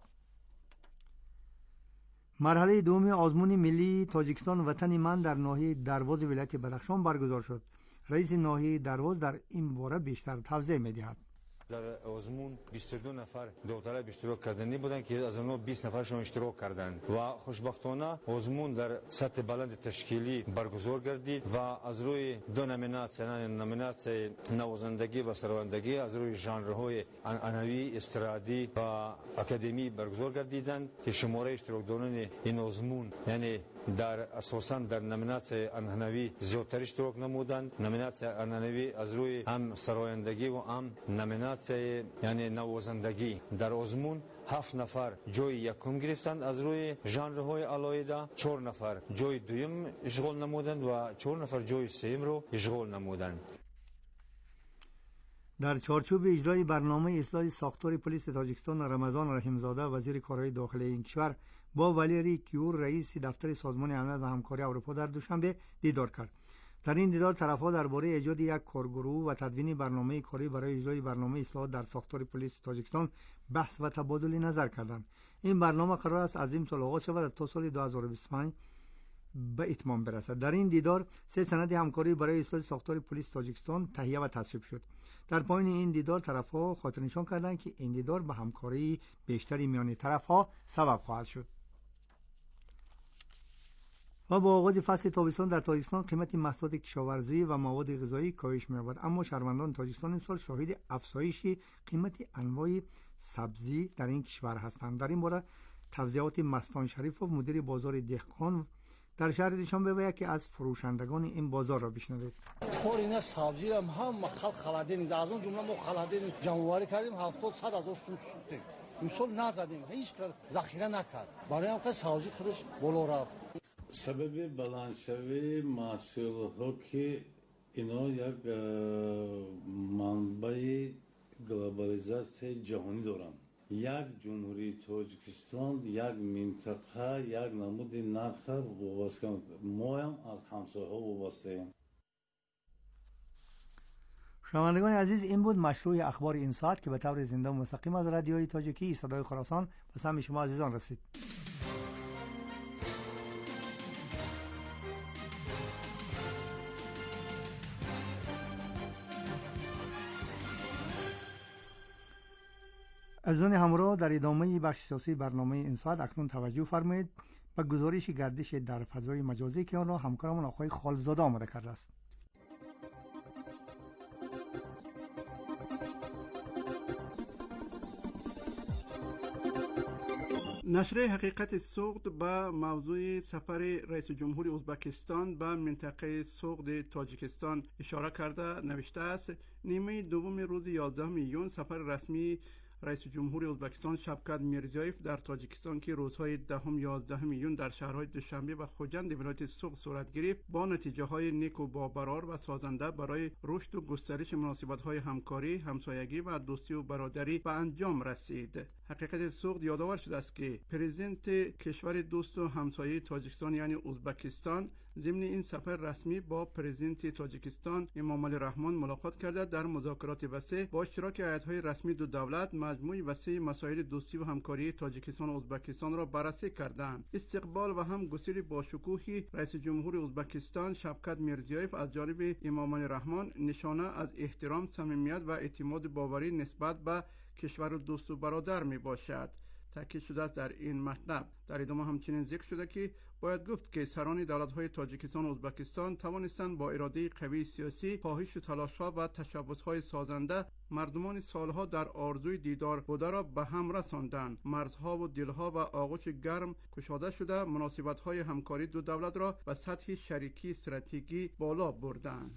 مرحله دوم آزمون ملی تاجیکستان وطن من در ناحیه درواز ولایت بدخشان برگزار شد. رئیس ناحیه درواز در این باره بیشتر توضیح می‌دهد. در آزمون بیست و دو نفر داوطلب اشتراک کردنی بودند که از اونها بیست نفرشون اشتراک کردند و خوشبختانه آزمون در سطح بلند تشکیلی برگزار گردید و از روی دو نامیناسیون، نامیناسیون نوازندگی و سراندگی از روی ژانرهای عنعنوی، استرادی و اکادمی برگزار گردیدند که شماره اشتراکداران این آزمون یعنی در اساساً در نامیناسیون عنعنوی زیادتر اشتراک نمودند. نامیناسیون عنعنوی از روی هم سرایندگی و هم نامیناسیون یعنی نوازندگی در آزمون هفت نفر جای یکم گرفتند از روی ژانرهای علاوه، چهار نفر جای دوم اشغال نمودند و چهار نفر جای سوم رو اشغال نمودند. در چارچوب اجرای برنامه اصلاح ساختار پلیس تاجیکستان، رمضان رحیمزاده وزیر کارهای داخلی این کشور با والیری کیور رئیس دفتر سازمان امنیت و همکاری اروپا در دوشنبه دیدار کرد. در این دیدار طرف‌ها درباره ایجاد یک کارگروه و تدوین برنامه کاری برای اجرای برنامه اصلاحات در ساختار پلیس تاجیکستان بحث و تبادل نظر کردند. این برنامه قرار است از این سال آغاز شود تا سال دو هزار و بیست و پنج به اتمام برسد. در این دیدار سه سند همکاری برای اصلاح ساختار پلیس تاجیکستان تهیه و تصویب شد. در پایان این دیدار طرف‌ها خاطر نشان کردند که این دیدار به همکاری بیشتری میان طرف‌ها سبب خواهد شد. و با آغاز فصل تابستان در تاجیکستان قیمت محصولات کشاورزی و مواد غذایی کاهش می‌یابد، اما شهروندان تاجیکستان امسال شاهد افزایش قیمت انواع سبزی در این کشور هستند. در این باره توضیحات مستان شریفوف مدیر بازار دهقان در شهر دوشنبه بگوید که از فروشندگان این بازار را بشنوید. خورینه سبزی هم هم خلق خلادین از اون جمله ما خلادین جمعواری کردیم هفتاد صد هزار سوم شد. امسال نزدیم، هیچ کار ذخیره نکرد. برای همین سبزی خودش بالا رفت. سبب بلندشوی محصولات که اینا یک منبع گلوبالیزاسیون جهانی دارند. یک جمهوری تاجیکستان یک منطقه یک نمود نرخ وابسته ما هم از همسایه‌ها وابسته ایم. شنوندگان عزیز، این بود مشروع اخبار این ساعت که به طور زنده و مستقیم از رادیوی تاجیکی صدای خراسان به سمع شما عزیزان رسید. عزیزان همراه، در ادامه بخش سیاسی برنامه این ساعت اکنون توجه فرمایید به گزارش گردش در فضای مجازی که آن را همکارمون آقای خالزاده آماده کرده است. نشریه حقیقت سوخت به موضوع سفر رئیس جمهور ازبکستان به منطقه سوخت تاجیکستان اشاره کرده نوشته است نیمه دوم روز یازدهم ایون سفر رسمی رئیس جمهور ازبکستان شوکت میرزیویف در تاجیکستان که روزهای دهم یازدهم ایون در شهرهای دوشنبه و خوجند ولایت سوخت صورت گرفت با نتیجه های نیک و باقرار و سازنده برای رشد و گسترش مناسبت های همکاری، همسایگی و دوستی و برادری به انجام رسید. حقیقت سوخت یادآور شده است که پرزیدنت کشور دوست و همسایه تاجیکستان یعنی ازبکستان ضمن این سفر رسمی با پرزیدنت تاجیکستان امامعلی رحمان ملاقات کرده در مذاکرات وسیع با اشتراک هیئت‌های رسمی دو دولت مجموعی وسیع مسائل دوستی و همکاری تاجیکستان و ازبکستان را بررسی کردند. استقبال و همگسیل با شکوهی رئیس جمهور ازبکستان شوکت میرزیویف از جانب امامعلی رحمان نشانه از احترام، صمیمیت و اعتماد باوری نسبت به کشور دوست و برادر می باشد. تاکید شده است در این مطلب. در ادامه همچنین ذکر شده که باید گفت که سران دولت‌های تاجیکستان و ازبکستان توانستند با اراده قوی سیاسی، خواهش و تلاش‌ها و تشبث‌های سازنده مردمان سالها در آرزوی دیدار بوده را به هم رساندند. مرزها و دلها و آغوش گرم گشاده شده مناسبت‌های همکاری دو دولت را به سطح شریکی استراتژیکی بالا بردند.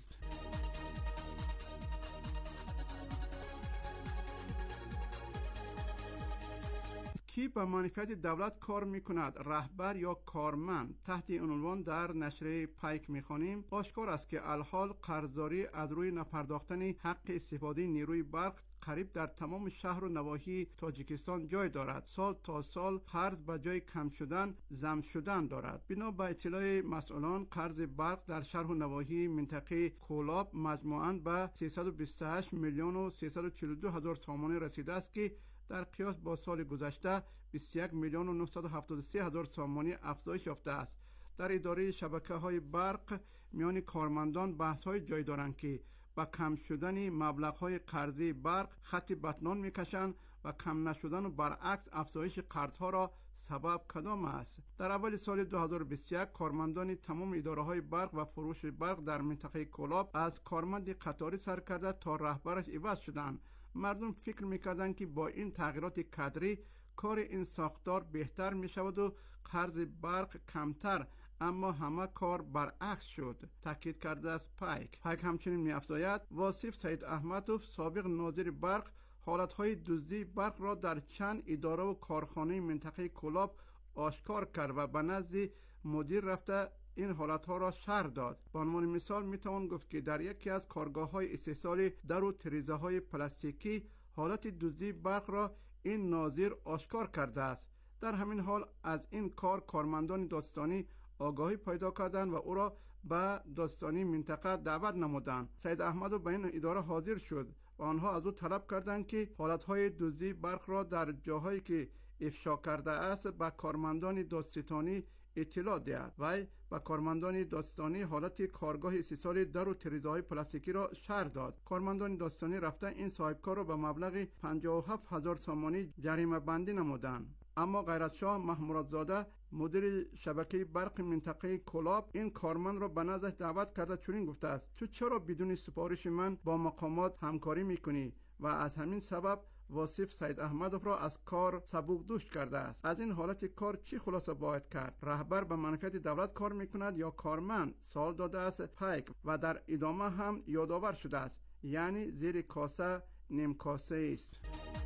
کی به منفعت دولت کار میکند، رهبر یا کارمند؟ تحت این عنوان در نشریه پایک میخوانیم آشکار است که الحال قرضداری از روی نپرداختن حق استفاده نیروی برق قریب در تمام شهر و نواحی تاجیکستان جای دارد. سال تا سال قرض به جای کم شدن زم شدن دارد. بنا به اطلاع مسئولان قرض برق در شهر و نواحی منطقه کولاب مجموعاً به سیصد و بیست و هشت میلیون و سیصد و چهل و دو هزار سامانه رسیده است که در قیاس با سال گذشته بیست و یک میلیون و نهصد و هفتاد و سه هزار سامانی افزایش یافته است. در اداره شبکه‌های برق میان کارمندان بحث‌های جای دارند که با کم شدن مبلغ‌های قرضی برق خط بتنان می‌کشند و کم نشدن و برعکس افزایش قرض‌ها را سبب کدام است؟ در اول سال دو هزار و بیست و یک کارمندان تمام اداره‌های برق و فروش برق در منطقه کولاب از کارمند قطاری سر کرده تا رهبرش عوض شدند. مردم فکر میکردند که با این تغییرات کادری کار این ساختار بهتر میشود و قرض برق کمتر، اما همه کار برعکس شد. تاکید کرده است پایک. پایک همچنین می‌افزاید واصف سید احمدوف سابق ناظر برق حالتهای دزدی برق را در چند اداره و کارخانه منطقه کولاب آشکار کرد و به نزد مدیر رفته این حالتها را شرح داد. به عنوان مثال میتوان گفت که در یکی از کارگاه‌های استحصال در و تریزه‌های پلاستیکی حالت دزدی برق را این ناظر آشکار کرده است. در همین حال از این کار کارمندان داستانی آگاهی پیدا کردند و او را به داستانی منطقه دعوت نمودند. سید احمدو به این اداره حاضر شد و آنها از او طلب کردند که حالتهای دزدی برق را در جاهایی که افشا کرده است به کارمندان داستانی اطلاع دهد. وی به کارمندان داستانی حالت کارگاه استحصال در و تریزه‌های پلاستیکی را شرح داد. کارمندان داستانی رفته این صاحبکار را به مبلغ پنجاه و هفت هزار سامانی جریمه بندی نمودند. اما غیرتشاه محمودزاده مدیر شبکه برق منطقه کولاب این کارمند را به نزدش دعوت کرده چنین گفته است: تو چرا بدون سفارش من با مقامات همکاری میکنی؟ و از همین سبب واصف سید احمدوف را از کار سبکدوش کرده است. از این حالت کار چی خلاصه باید کرد؟ رهبر به منفعت دولت کار میکند یا کارمند؟ سوال داده است پایک و در ادامه هم یادآور شده است یعنی زیر کاسه نیم کاسه است.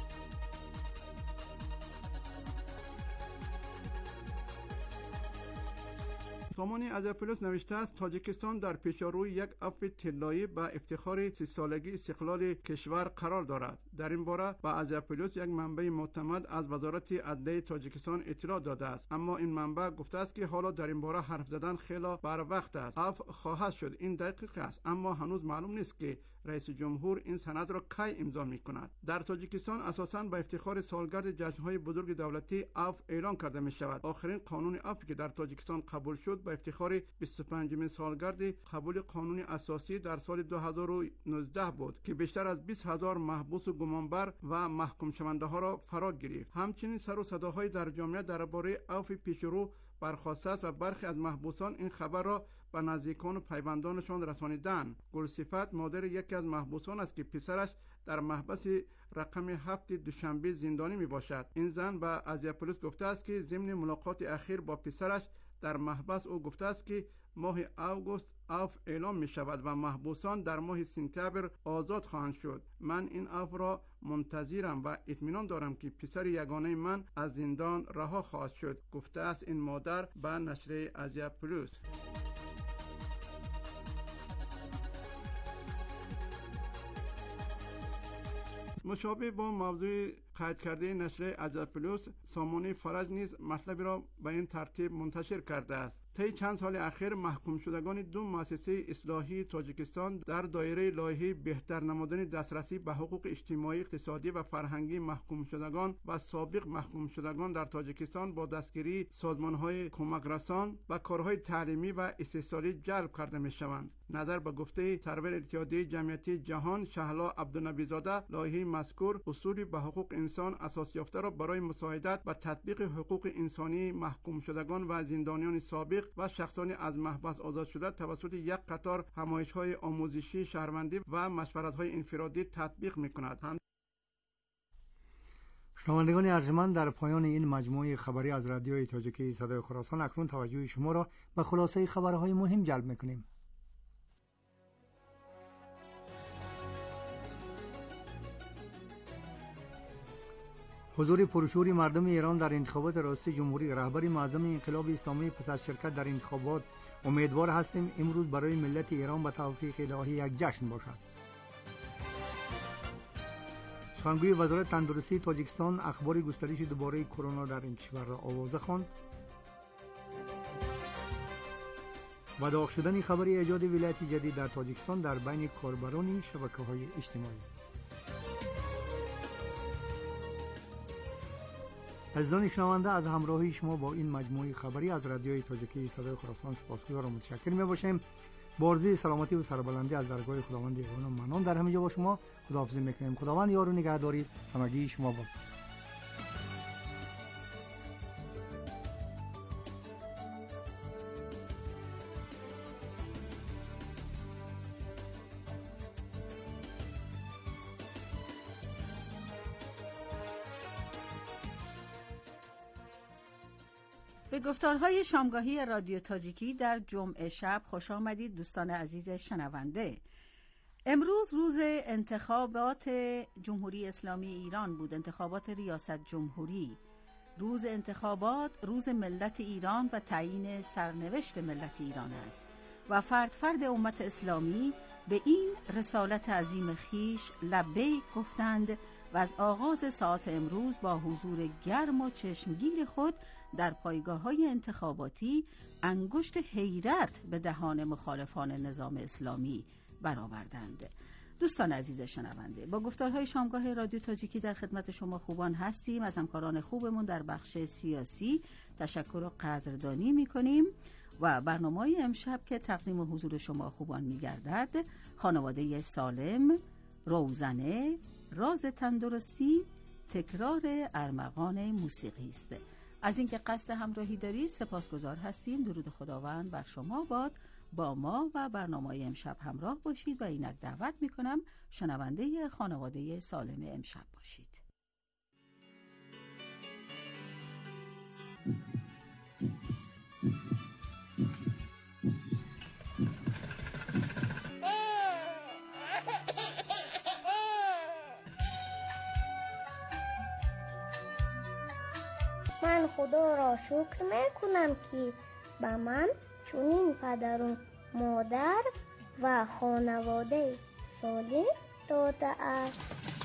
سامانی ازپولوس نوشته است تاجیکستان در پیشروی یک عفو طلایی به افتخار سی سالگی استقلال کشور قرار دارد. در این باره به ازپولوس یک منبع معتمد از وزارت عدلیه تاجیکستان اطلاع داده است، اما این منبع گفته است که حالا در این باره حرف زدن خیلی بر وقت است. عفو خواهد شد، این دقیق است، اما هنوز معلوم نیست که رئیس جمهور این سند را کی امضا می‌کند. در تاجیکستان اساساً به افتخار سالگرد جشن‌های بزرگ دولتی عفو اعلان کرده می‌شود. آخرین قانون عفو که در تاجیکستان قبول شد به افتخار بیست و پنجمین سالگرد قبول قانون اساسی در سال دو هزار و نوزده بود که بیشتر از بیست هزار محبوس و گمانبر و محکوم شونده ها را فرا گرفت. همچنین سر و صداهای در جامعه درباره عفو پیشرو برخاسته است و برخی از محبوسان این خبر را به نزدیکان و پیوندانشان رسانیدند. گلصفت مادر یکی از محبوسان است که پسرش در محبس رقم هفت دوشنبه زندانی می باشد. این زن به ازیا پلیس گفته است که ضمن ملاقات اخیر با پسرش در محبس او گفته است که ماه اوگوست عفو اعلام می شود و محبوسان در ماه سپتامبر آزاد خواهند شد. من این عفو را منتظرم و اطمینان دارم که پسر یگانه من از زندان رها خواهد شد، گفته است این مادر به نشریه ازیا پلیس. مشابه با موضوع قید کرده نشریه ازیا پلیس، سامانه فرج نیز مطلبی را به این ترتیب منتشر کرده است. طی چند سال اخیر محکوم شدگان دو مؤسسه اصلاحی تاجیکستان در دایره لایحه بهتر نمودن دسترسی به حقوق اجتماعی، اقتصادی و فرهنگی محکوم شدگان و سابق محکوم شدگان در تاجیکستان با دستگیری سازمان‌های کمک رسان و کارهای تعلیمی و استحصالی جلب کرده می‌شوند. نظر به گفته سرور اتحادیه جمعیتی جهان شهلا عبدالنبی زاده، لایحه مذکور اصولی به حقوق انسان اساس یافته را برای مساعدت و تطبیق حقوق انسانی محکوم شدگان و زندانیان سابق و شخصانی از محبس آزاد شده توسط یک قطار همایش‌های آموزشی شهروندی و مشورت‌های انفرادی تطبیق می‌کند. شنوندگان ارجمند، در پایان این مجموعه خبری از رادیوی تاجیکی صدای خراسان اکنون توجه شما را به خلاصه خبرهای مهم جلب می‌کنیم. حضور پرشوری مردم ایران در انتخابات ریاست جمهوری. رهبر معظم انقلاب اسلامی پس از شرکت در انتخابات امیدوار هستیم امروز برای ملت ایران به توفیق الهی یک جشن باشد. سخنگوی وزارت تندرستی تاجیکستان اخبار گسترش دوباره کرونا در این کشور را آوازه خواند. و داغ شدن خبر ایجاد ولایت جدید در تاجیکستان در بین کاربران شبکه‌های اجتماعی. عزیزان شنونده، از همراهی شما با این مجموعه خبری از رادیوی تاجیکی صدای خراسان سپاسگزار و متشکر میباشیم. بارزی سلامتی و سربلندی از درگاه خداوند یگانه و منان در همه جا با شما. خداحافظی میکنیم. خداوند یار و نگهداری همگی شما باد. به گفتارهای شامگاهی رادیو تاجیکی در جمعه شب خوش آمدید دوستان عزیز شنونده. امروز روز انتخابات جمهوری اسلامی ایران بود، انتخابات ریاست جمهوری. روز انتخابات روز ملت ایران و تعیین سرنوشت ملت ایران است و فرد فرد امت اسلامی به این رسالت عظیم خیش لبیک گفتند و از آغاز ساعت امروز با حضور گرم و چشمگیر خود در پایگاه‌های انتخاباتی انگشت حیرت به دهان مخالفان نظام اسلامی برآوردند. دوستان عزیز شنونده، با گفتارهای شامگاه رادیو تاجیکی در خدمت شما خوبان هستیم. از همکاران خوبمون در بخش سیاسی تشکر و قدردانی می‌کنیم و برنامه امشب که تقدیم حضور شما خوبان می‌گردد خانواده سالم، روزنه، راز تندرستی، تکرار ارمغان موسیقی است. از اینکه قصد همراهی دارید سپاسگزار هستیم. درود خداوند بر شما باد. با ما و برنامه امشب همراه باشید و اینک دعوت میکنم شنونده خانواده سالم امشب باشید. من خدا را شکر میکنم که به من چنین پدر و مادر و خانواده سالم داده است.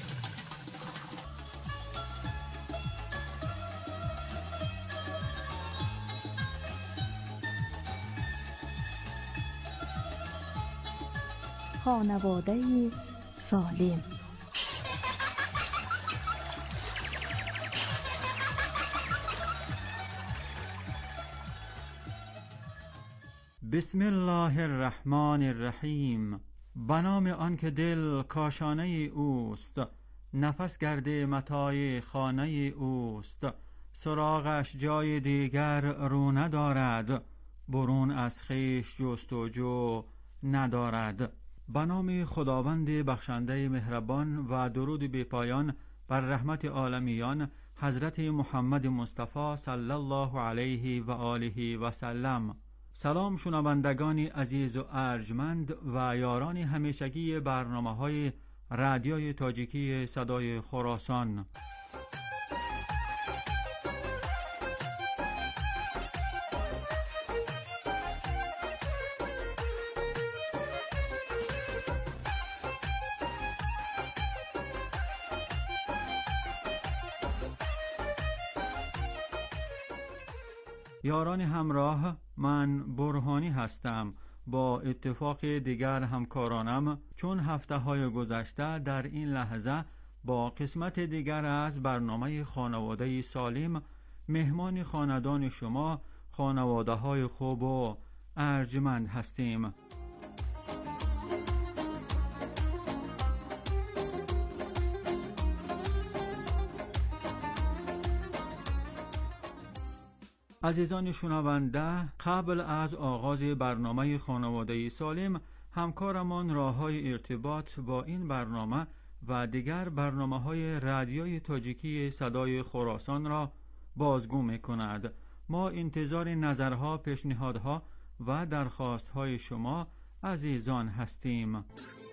خانواده سالم. بسم الله الرحمن الرحیم. به نام آن که دل کاشانه اوست، نفس گرده متاع خانه اوست. سراغش جای دیگر رو ندارد، برون از خویش جستجو ندارد. به نام خداوند بخشنده مهربان و درود بی پایان بر رحمت عالمیان حضرت محمد مصطفی صلی الله علیه و آله و سلم. سلام شنوندگان عزیز و ارجمند و یاران همیشگی برنامه‌های رادیوی تاجیکی صدای خراسان. یاران همراه، من برهانی هستم. با اتفاق دیگر همکارانم چون هفته های گذشته در این لحظه با قسمت دیگر از برنامه خانواده سالم مهمان خاندان شما خانواده های خوب و ارجمند هستیم. عزیزان شنونده، قبل از آغاز برنامه خانواده سالم همکارمان راه‌های ارتباط با این برنامه و دیگر برنامه‌های رادیوی تاجیکی صدای خراسان را بازگو می‌کند. ما انتظار نظرها، پیشنهادها و درخواست‌های شما عزیزان هستیم.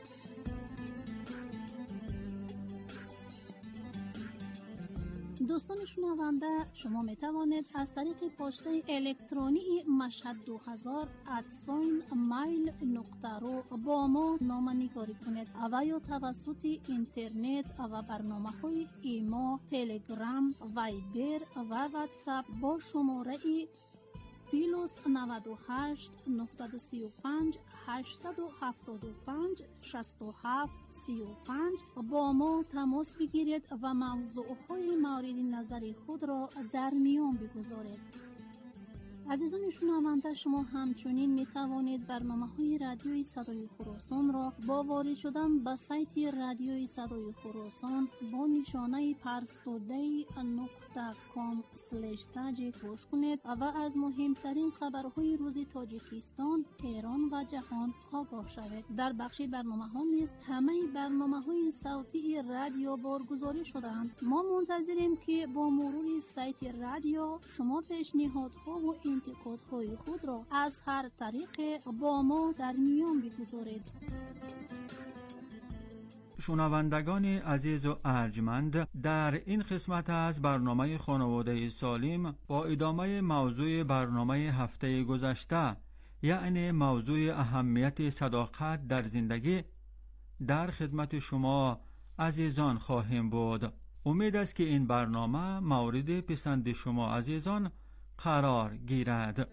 دوستان شنونده، شما می توانید از طریق پسته الکترونی مشهد دو هزار ات ساین مایل نقطه رو با ما نامه‌نگاری کنید و یا توسط اینترنت و برنامه های ایما، تلگرام، وایبر و واتساپ با شماره پلاس نود و هشت نهصد و سی و پنج هشتصد و هفتاد و پنج شصت و هفت سی و پنج با ما تماس بگیرید و موضوعهای مورد نظر خود را در میان بگذارید. عزیزان شنونده، شما همچنین می توانید برنامه های رادیوی صدای خراسان را با وارد شدن به سایت رادیوی صدای خراسان با نشانه پرستودی نقطه کام سلش تاج گوش کنید و از مهمترین خبرهای روز تاجیکستان، ایران و جهان آگاه شوید. در بخش برنامه ها نیز همه برنامه های صوتی رادیو بارگذاری شدند. ما منتظریم که با مرور سایت رادیو شما پیشنهادها و انتقادهای خود را از هر طریق با ما در میان بگذارید. شنوندگان عزیز و ارجمند، در این قسمت از برنامه خانواده سالم با ادامه موضوع برنامه هفته گذشته، یعنی موضوع اهمیت صداقت در زندگی، در خدمت شما عزیزان خواهیم بود. امید است که این برنامه مورد پسند شما عزیزان قرار گیرد.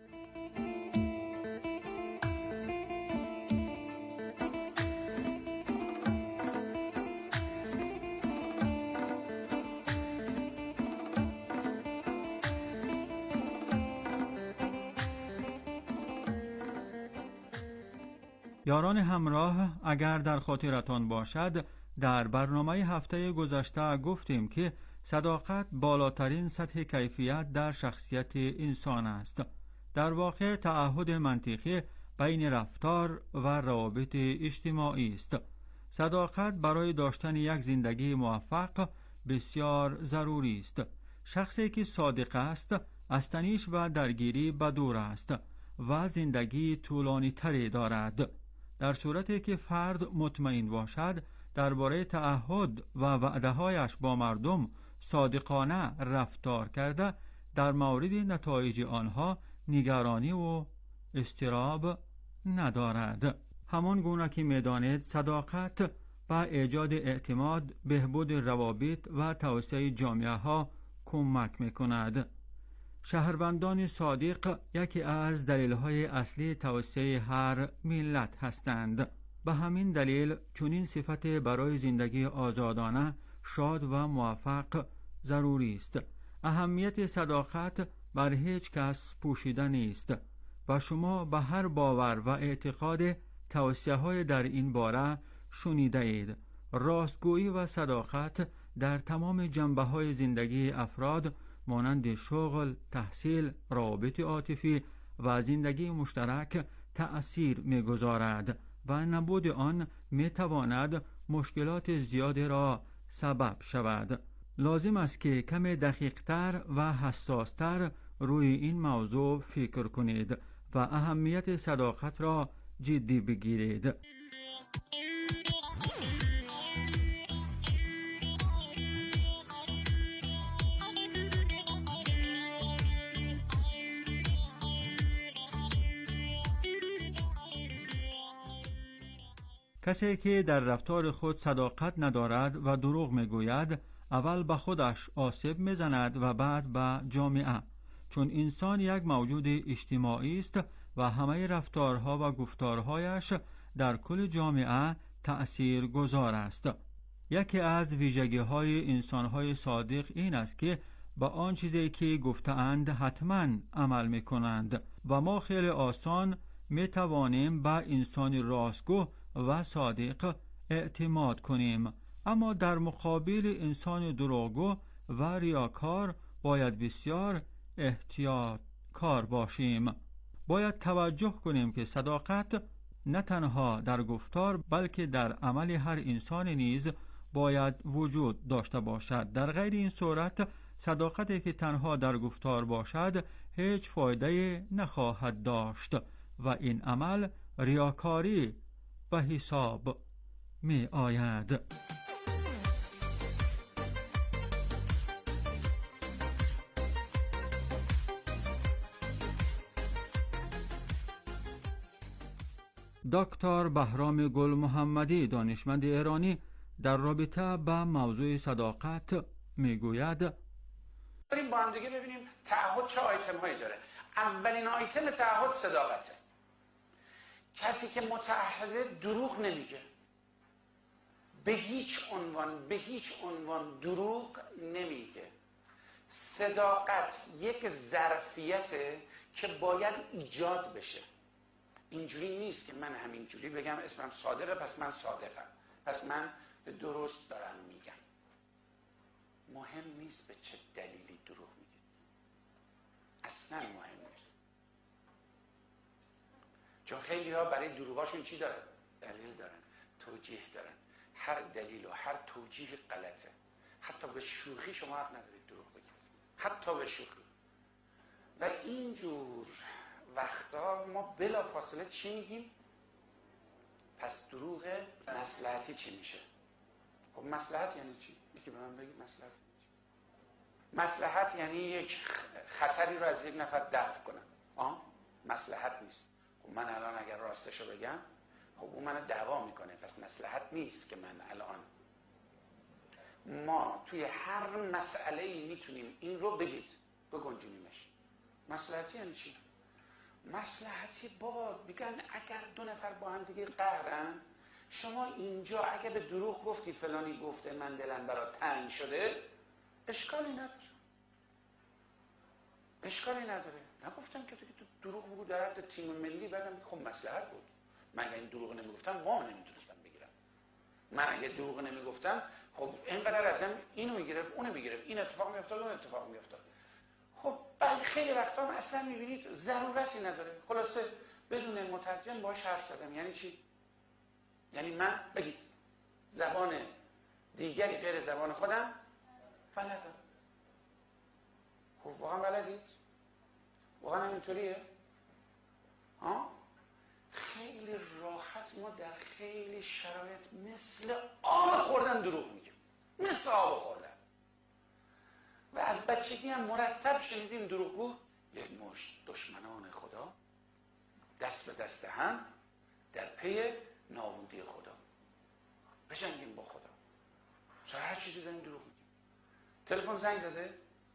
یاران همراه، اگر در خاطرتان باشد در برنامه هفته گذشته گفتیم که صداقت بالاترین سطح کیفیت در شخصیت انسان است. در واقع تعهد منطقی بین رفتار و روابط اجتماعی است. صداقت برای داشتن یک زندگی موفق بسیار ضروری است. شخصی که صادق است از تنش و درگیری بدور است و زندگی طولانی تری دارد. در صورتی که فرد مطمئن باشد درباره تعهد و وعده‌هایش با مردم صادقانه رفتار کرده، در مورد نتایج آنها نگرانی و اضطراب ندارد. همان گونه که می‌دانید صداقت به ایجاد اعتماد، بهبود روابط و توسعه جامعه ها کمک می‌کند. شهروندان صادق یکی از دلایل اصلی توسعه هر ملت هستند. به همین دلیل چنین صفت برای زندگی آزادانه، شاد و موفق ضروری است. اهمیت صداقت بر هیچ کس پوشیده نیست و شما به هر باور و اعتقاد توصیه‌های در این باره شنیده اید. راستگویی و صداقت در تمام جنبه‌های زندگی افراد مانند شغل، تحصیل، روابط عاطفی و زندگی مشترک تأثیر می‌گذارد و نبود آن می‌تواند مشکلات زیاد را سبب شود. لازم است که کمی دقیق‌تر و حساس‌تر روی این موضوع فکر کنید و اهمیت صداقت را جدی بگیرید. کسی که در رفتار خود صداقت ندارد و دروغ میگوید، اول به خودش آسیب میزند و بعد به جامعه، چون انسان یک موجود اجتماعی است و همه رفتارها و گفتارهایش در کل جامعه تأثیر گذار است. یکی از ویژگی های انسانهای صادق این است که با آن چیزی که گفتند حتما عمل میکنند و ما خیلی آسان میتوانیم به انسان راستگو و صادق اعتماد کنیم، اما در مقابل انسان دروغگو و ریاکار باید بسیار احتیاط کار باشیم. باید توجه کنیم که صداقت نه تنها در گفتار بلکه در عمل هر انسان نیز باید وجود داشته باشد. در غیر این صورت صداقتی که تنها در گفتار باشد هیچ فایده نخواهد داشت و این عمل ریاکاری به حساب می آید. دکتر بهرام گل محمدی، دانشمند ایرانی، در رابطه با موضوع صداقت میگوید: بریم با هم دیگه ببینیم تعهد چه آیتم هایی داره. اولین آیتم تعهد صداقته. کسی که متعهده دروغ نمیگه، به هیچ عنوان به هیچ عنوان دروغ نمیگه. صداقت یک ظرفیته که باید ایجاد بشه. اینجوری نیست که من همینجوری بگم اسمم صادقه پس من صادقم، پس من به درست دارم میگم. مهم نیست به چه دلیلی دروغ میگید، اصلا مهم نیست. چون خیلی ها برای دروغاشون چی دارن؟ دلیل دارن، توجیه دارن. هر دلیل و هر توجیه غلطه. حتی به شوخی شما حق ندارید دروغ بگید، حتی به شوخی. و اینجور وقتا ما بلا فاصله چی میگیم؟ پس دروغ مصلحتی چی میشه؟ خب مصلحت یعنی چی؟ یکی به من بگید مصلحت یعنی چی؟ مصلحت یعنی یک خطری رو از یک نفر دفع کنم. آه؟ مصلحت نیست. خب من الان اگر راستشو بگم، خب اون منو دعوا میکنه، پس مصلحت نیست که من الان. ما توی هر مسئله ای میتونیم این رو بگید، بگنجونیمش. مصلحتی یعنی چی؟ مصلحتی بابا میگن اگر دو نفر با هم دیگه قهرن، شما اینجا اگر به دروغ گفتی فلانی گفته من دلم برات تنگ شده، اشکالی نداره، اشکالی نداره. نگفتم که تو دروغ بگو در حد تیم ملی، بعدم خب مصلحت بود. من اگه این دروغ نمیگفتم وام نمیتونستم بگیرم. من اگه دروغ نمیگفتم خب اینقدر ازم اینو میگرفت اونو میگرفت، این اتفاق میافتاد اون اتفاق میافتاد. خب بعضی خیلی وقتا هم اصلا میبینید ضرورتی نداره. خلاصه بدون مترجم باش حرف زدم. یعنی چی؟ یعنی من بگید زبان دیگری غیر زبان خودم بلدم. خب واقعا بلدید؟ واقعا اینطوریه؟ ها؟ خیلی راحت ما در خیلی شرایط مثل آب خوردن دروغ میگیم، مثل آب خوردن. و از بچگی هم مرتب شنیدیم دروغگو یک مشت دشمنان خدا دست به دست هم در پی نابودی خدا. بجنگیم با خدا. سر هر چیزی داریم دروغ میگیم. تلفن زنگ زده،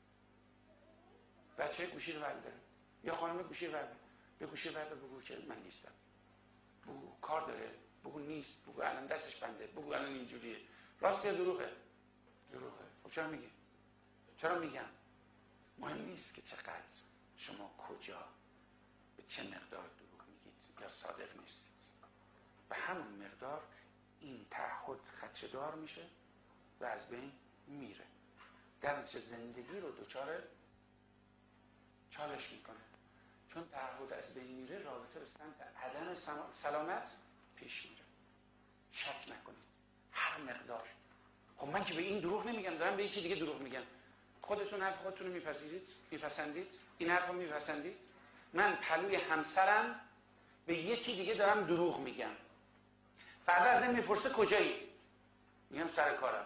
بچه گوشی رو برداره یا خانم گوشی رو برداره، به گوشی برداره بگو که من نیستم، بگو کار داره، بگو نیست، بگو الان دستش بنده، بگو الان اینجوریه. راست یا دروغه؟ دروغه. خب چرا میگی؟ چرا میگم؟ مهم نیست که چقدر شما کجا به چه مقدار دروغ میگید یا صادق نیستید. به همون مقدار این تعهد خدشه‌دار میشه و از بین میره. در نتیجه زندگی رو دچار چالش میکنه. چون تعهد از بین میره رابطه به سمت عدم سلامت پیش میره. شک نکنید هر مقدار. خب من که به این دروغ نمیگم، دارم به یکی دیگه دروغ میگم. خودتون حرف خودتون رو میپذیرید؟ میپسندید؟ این حرف رو میپسندید؟ من پلوی همسرم به یکی دیگه دارم دروغ میگم. فردا از این میپرسه کجایی؟ میگم سر کارم.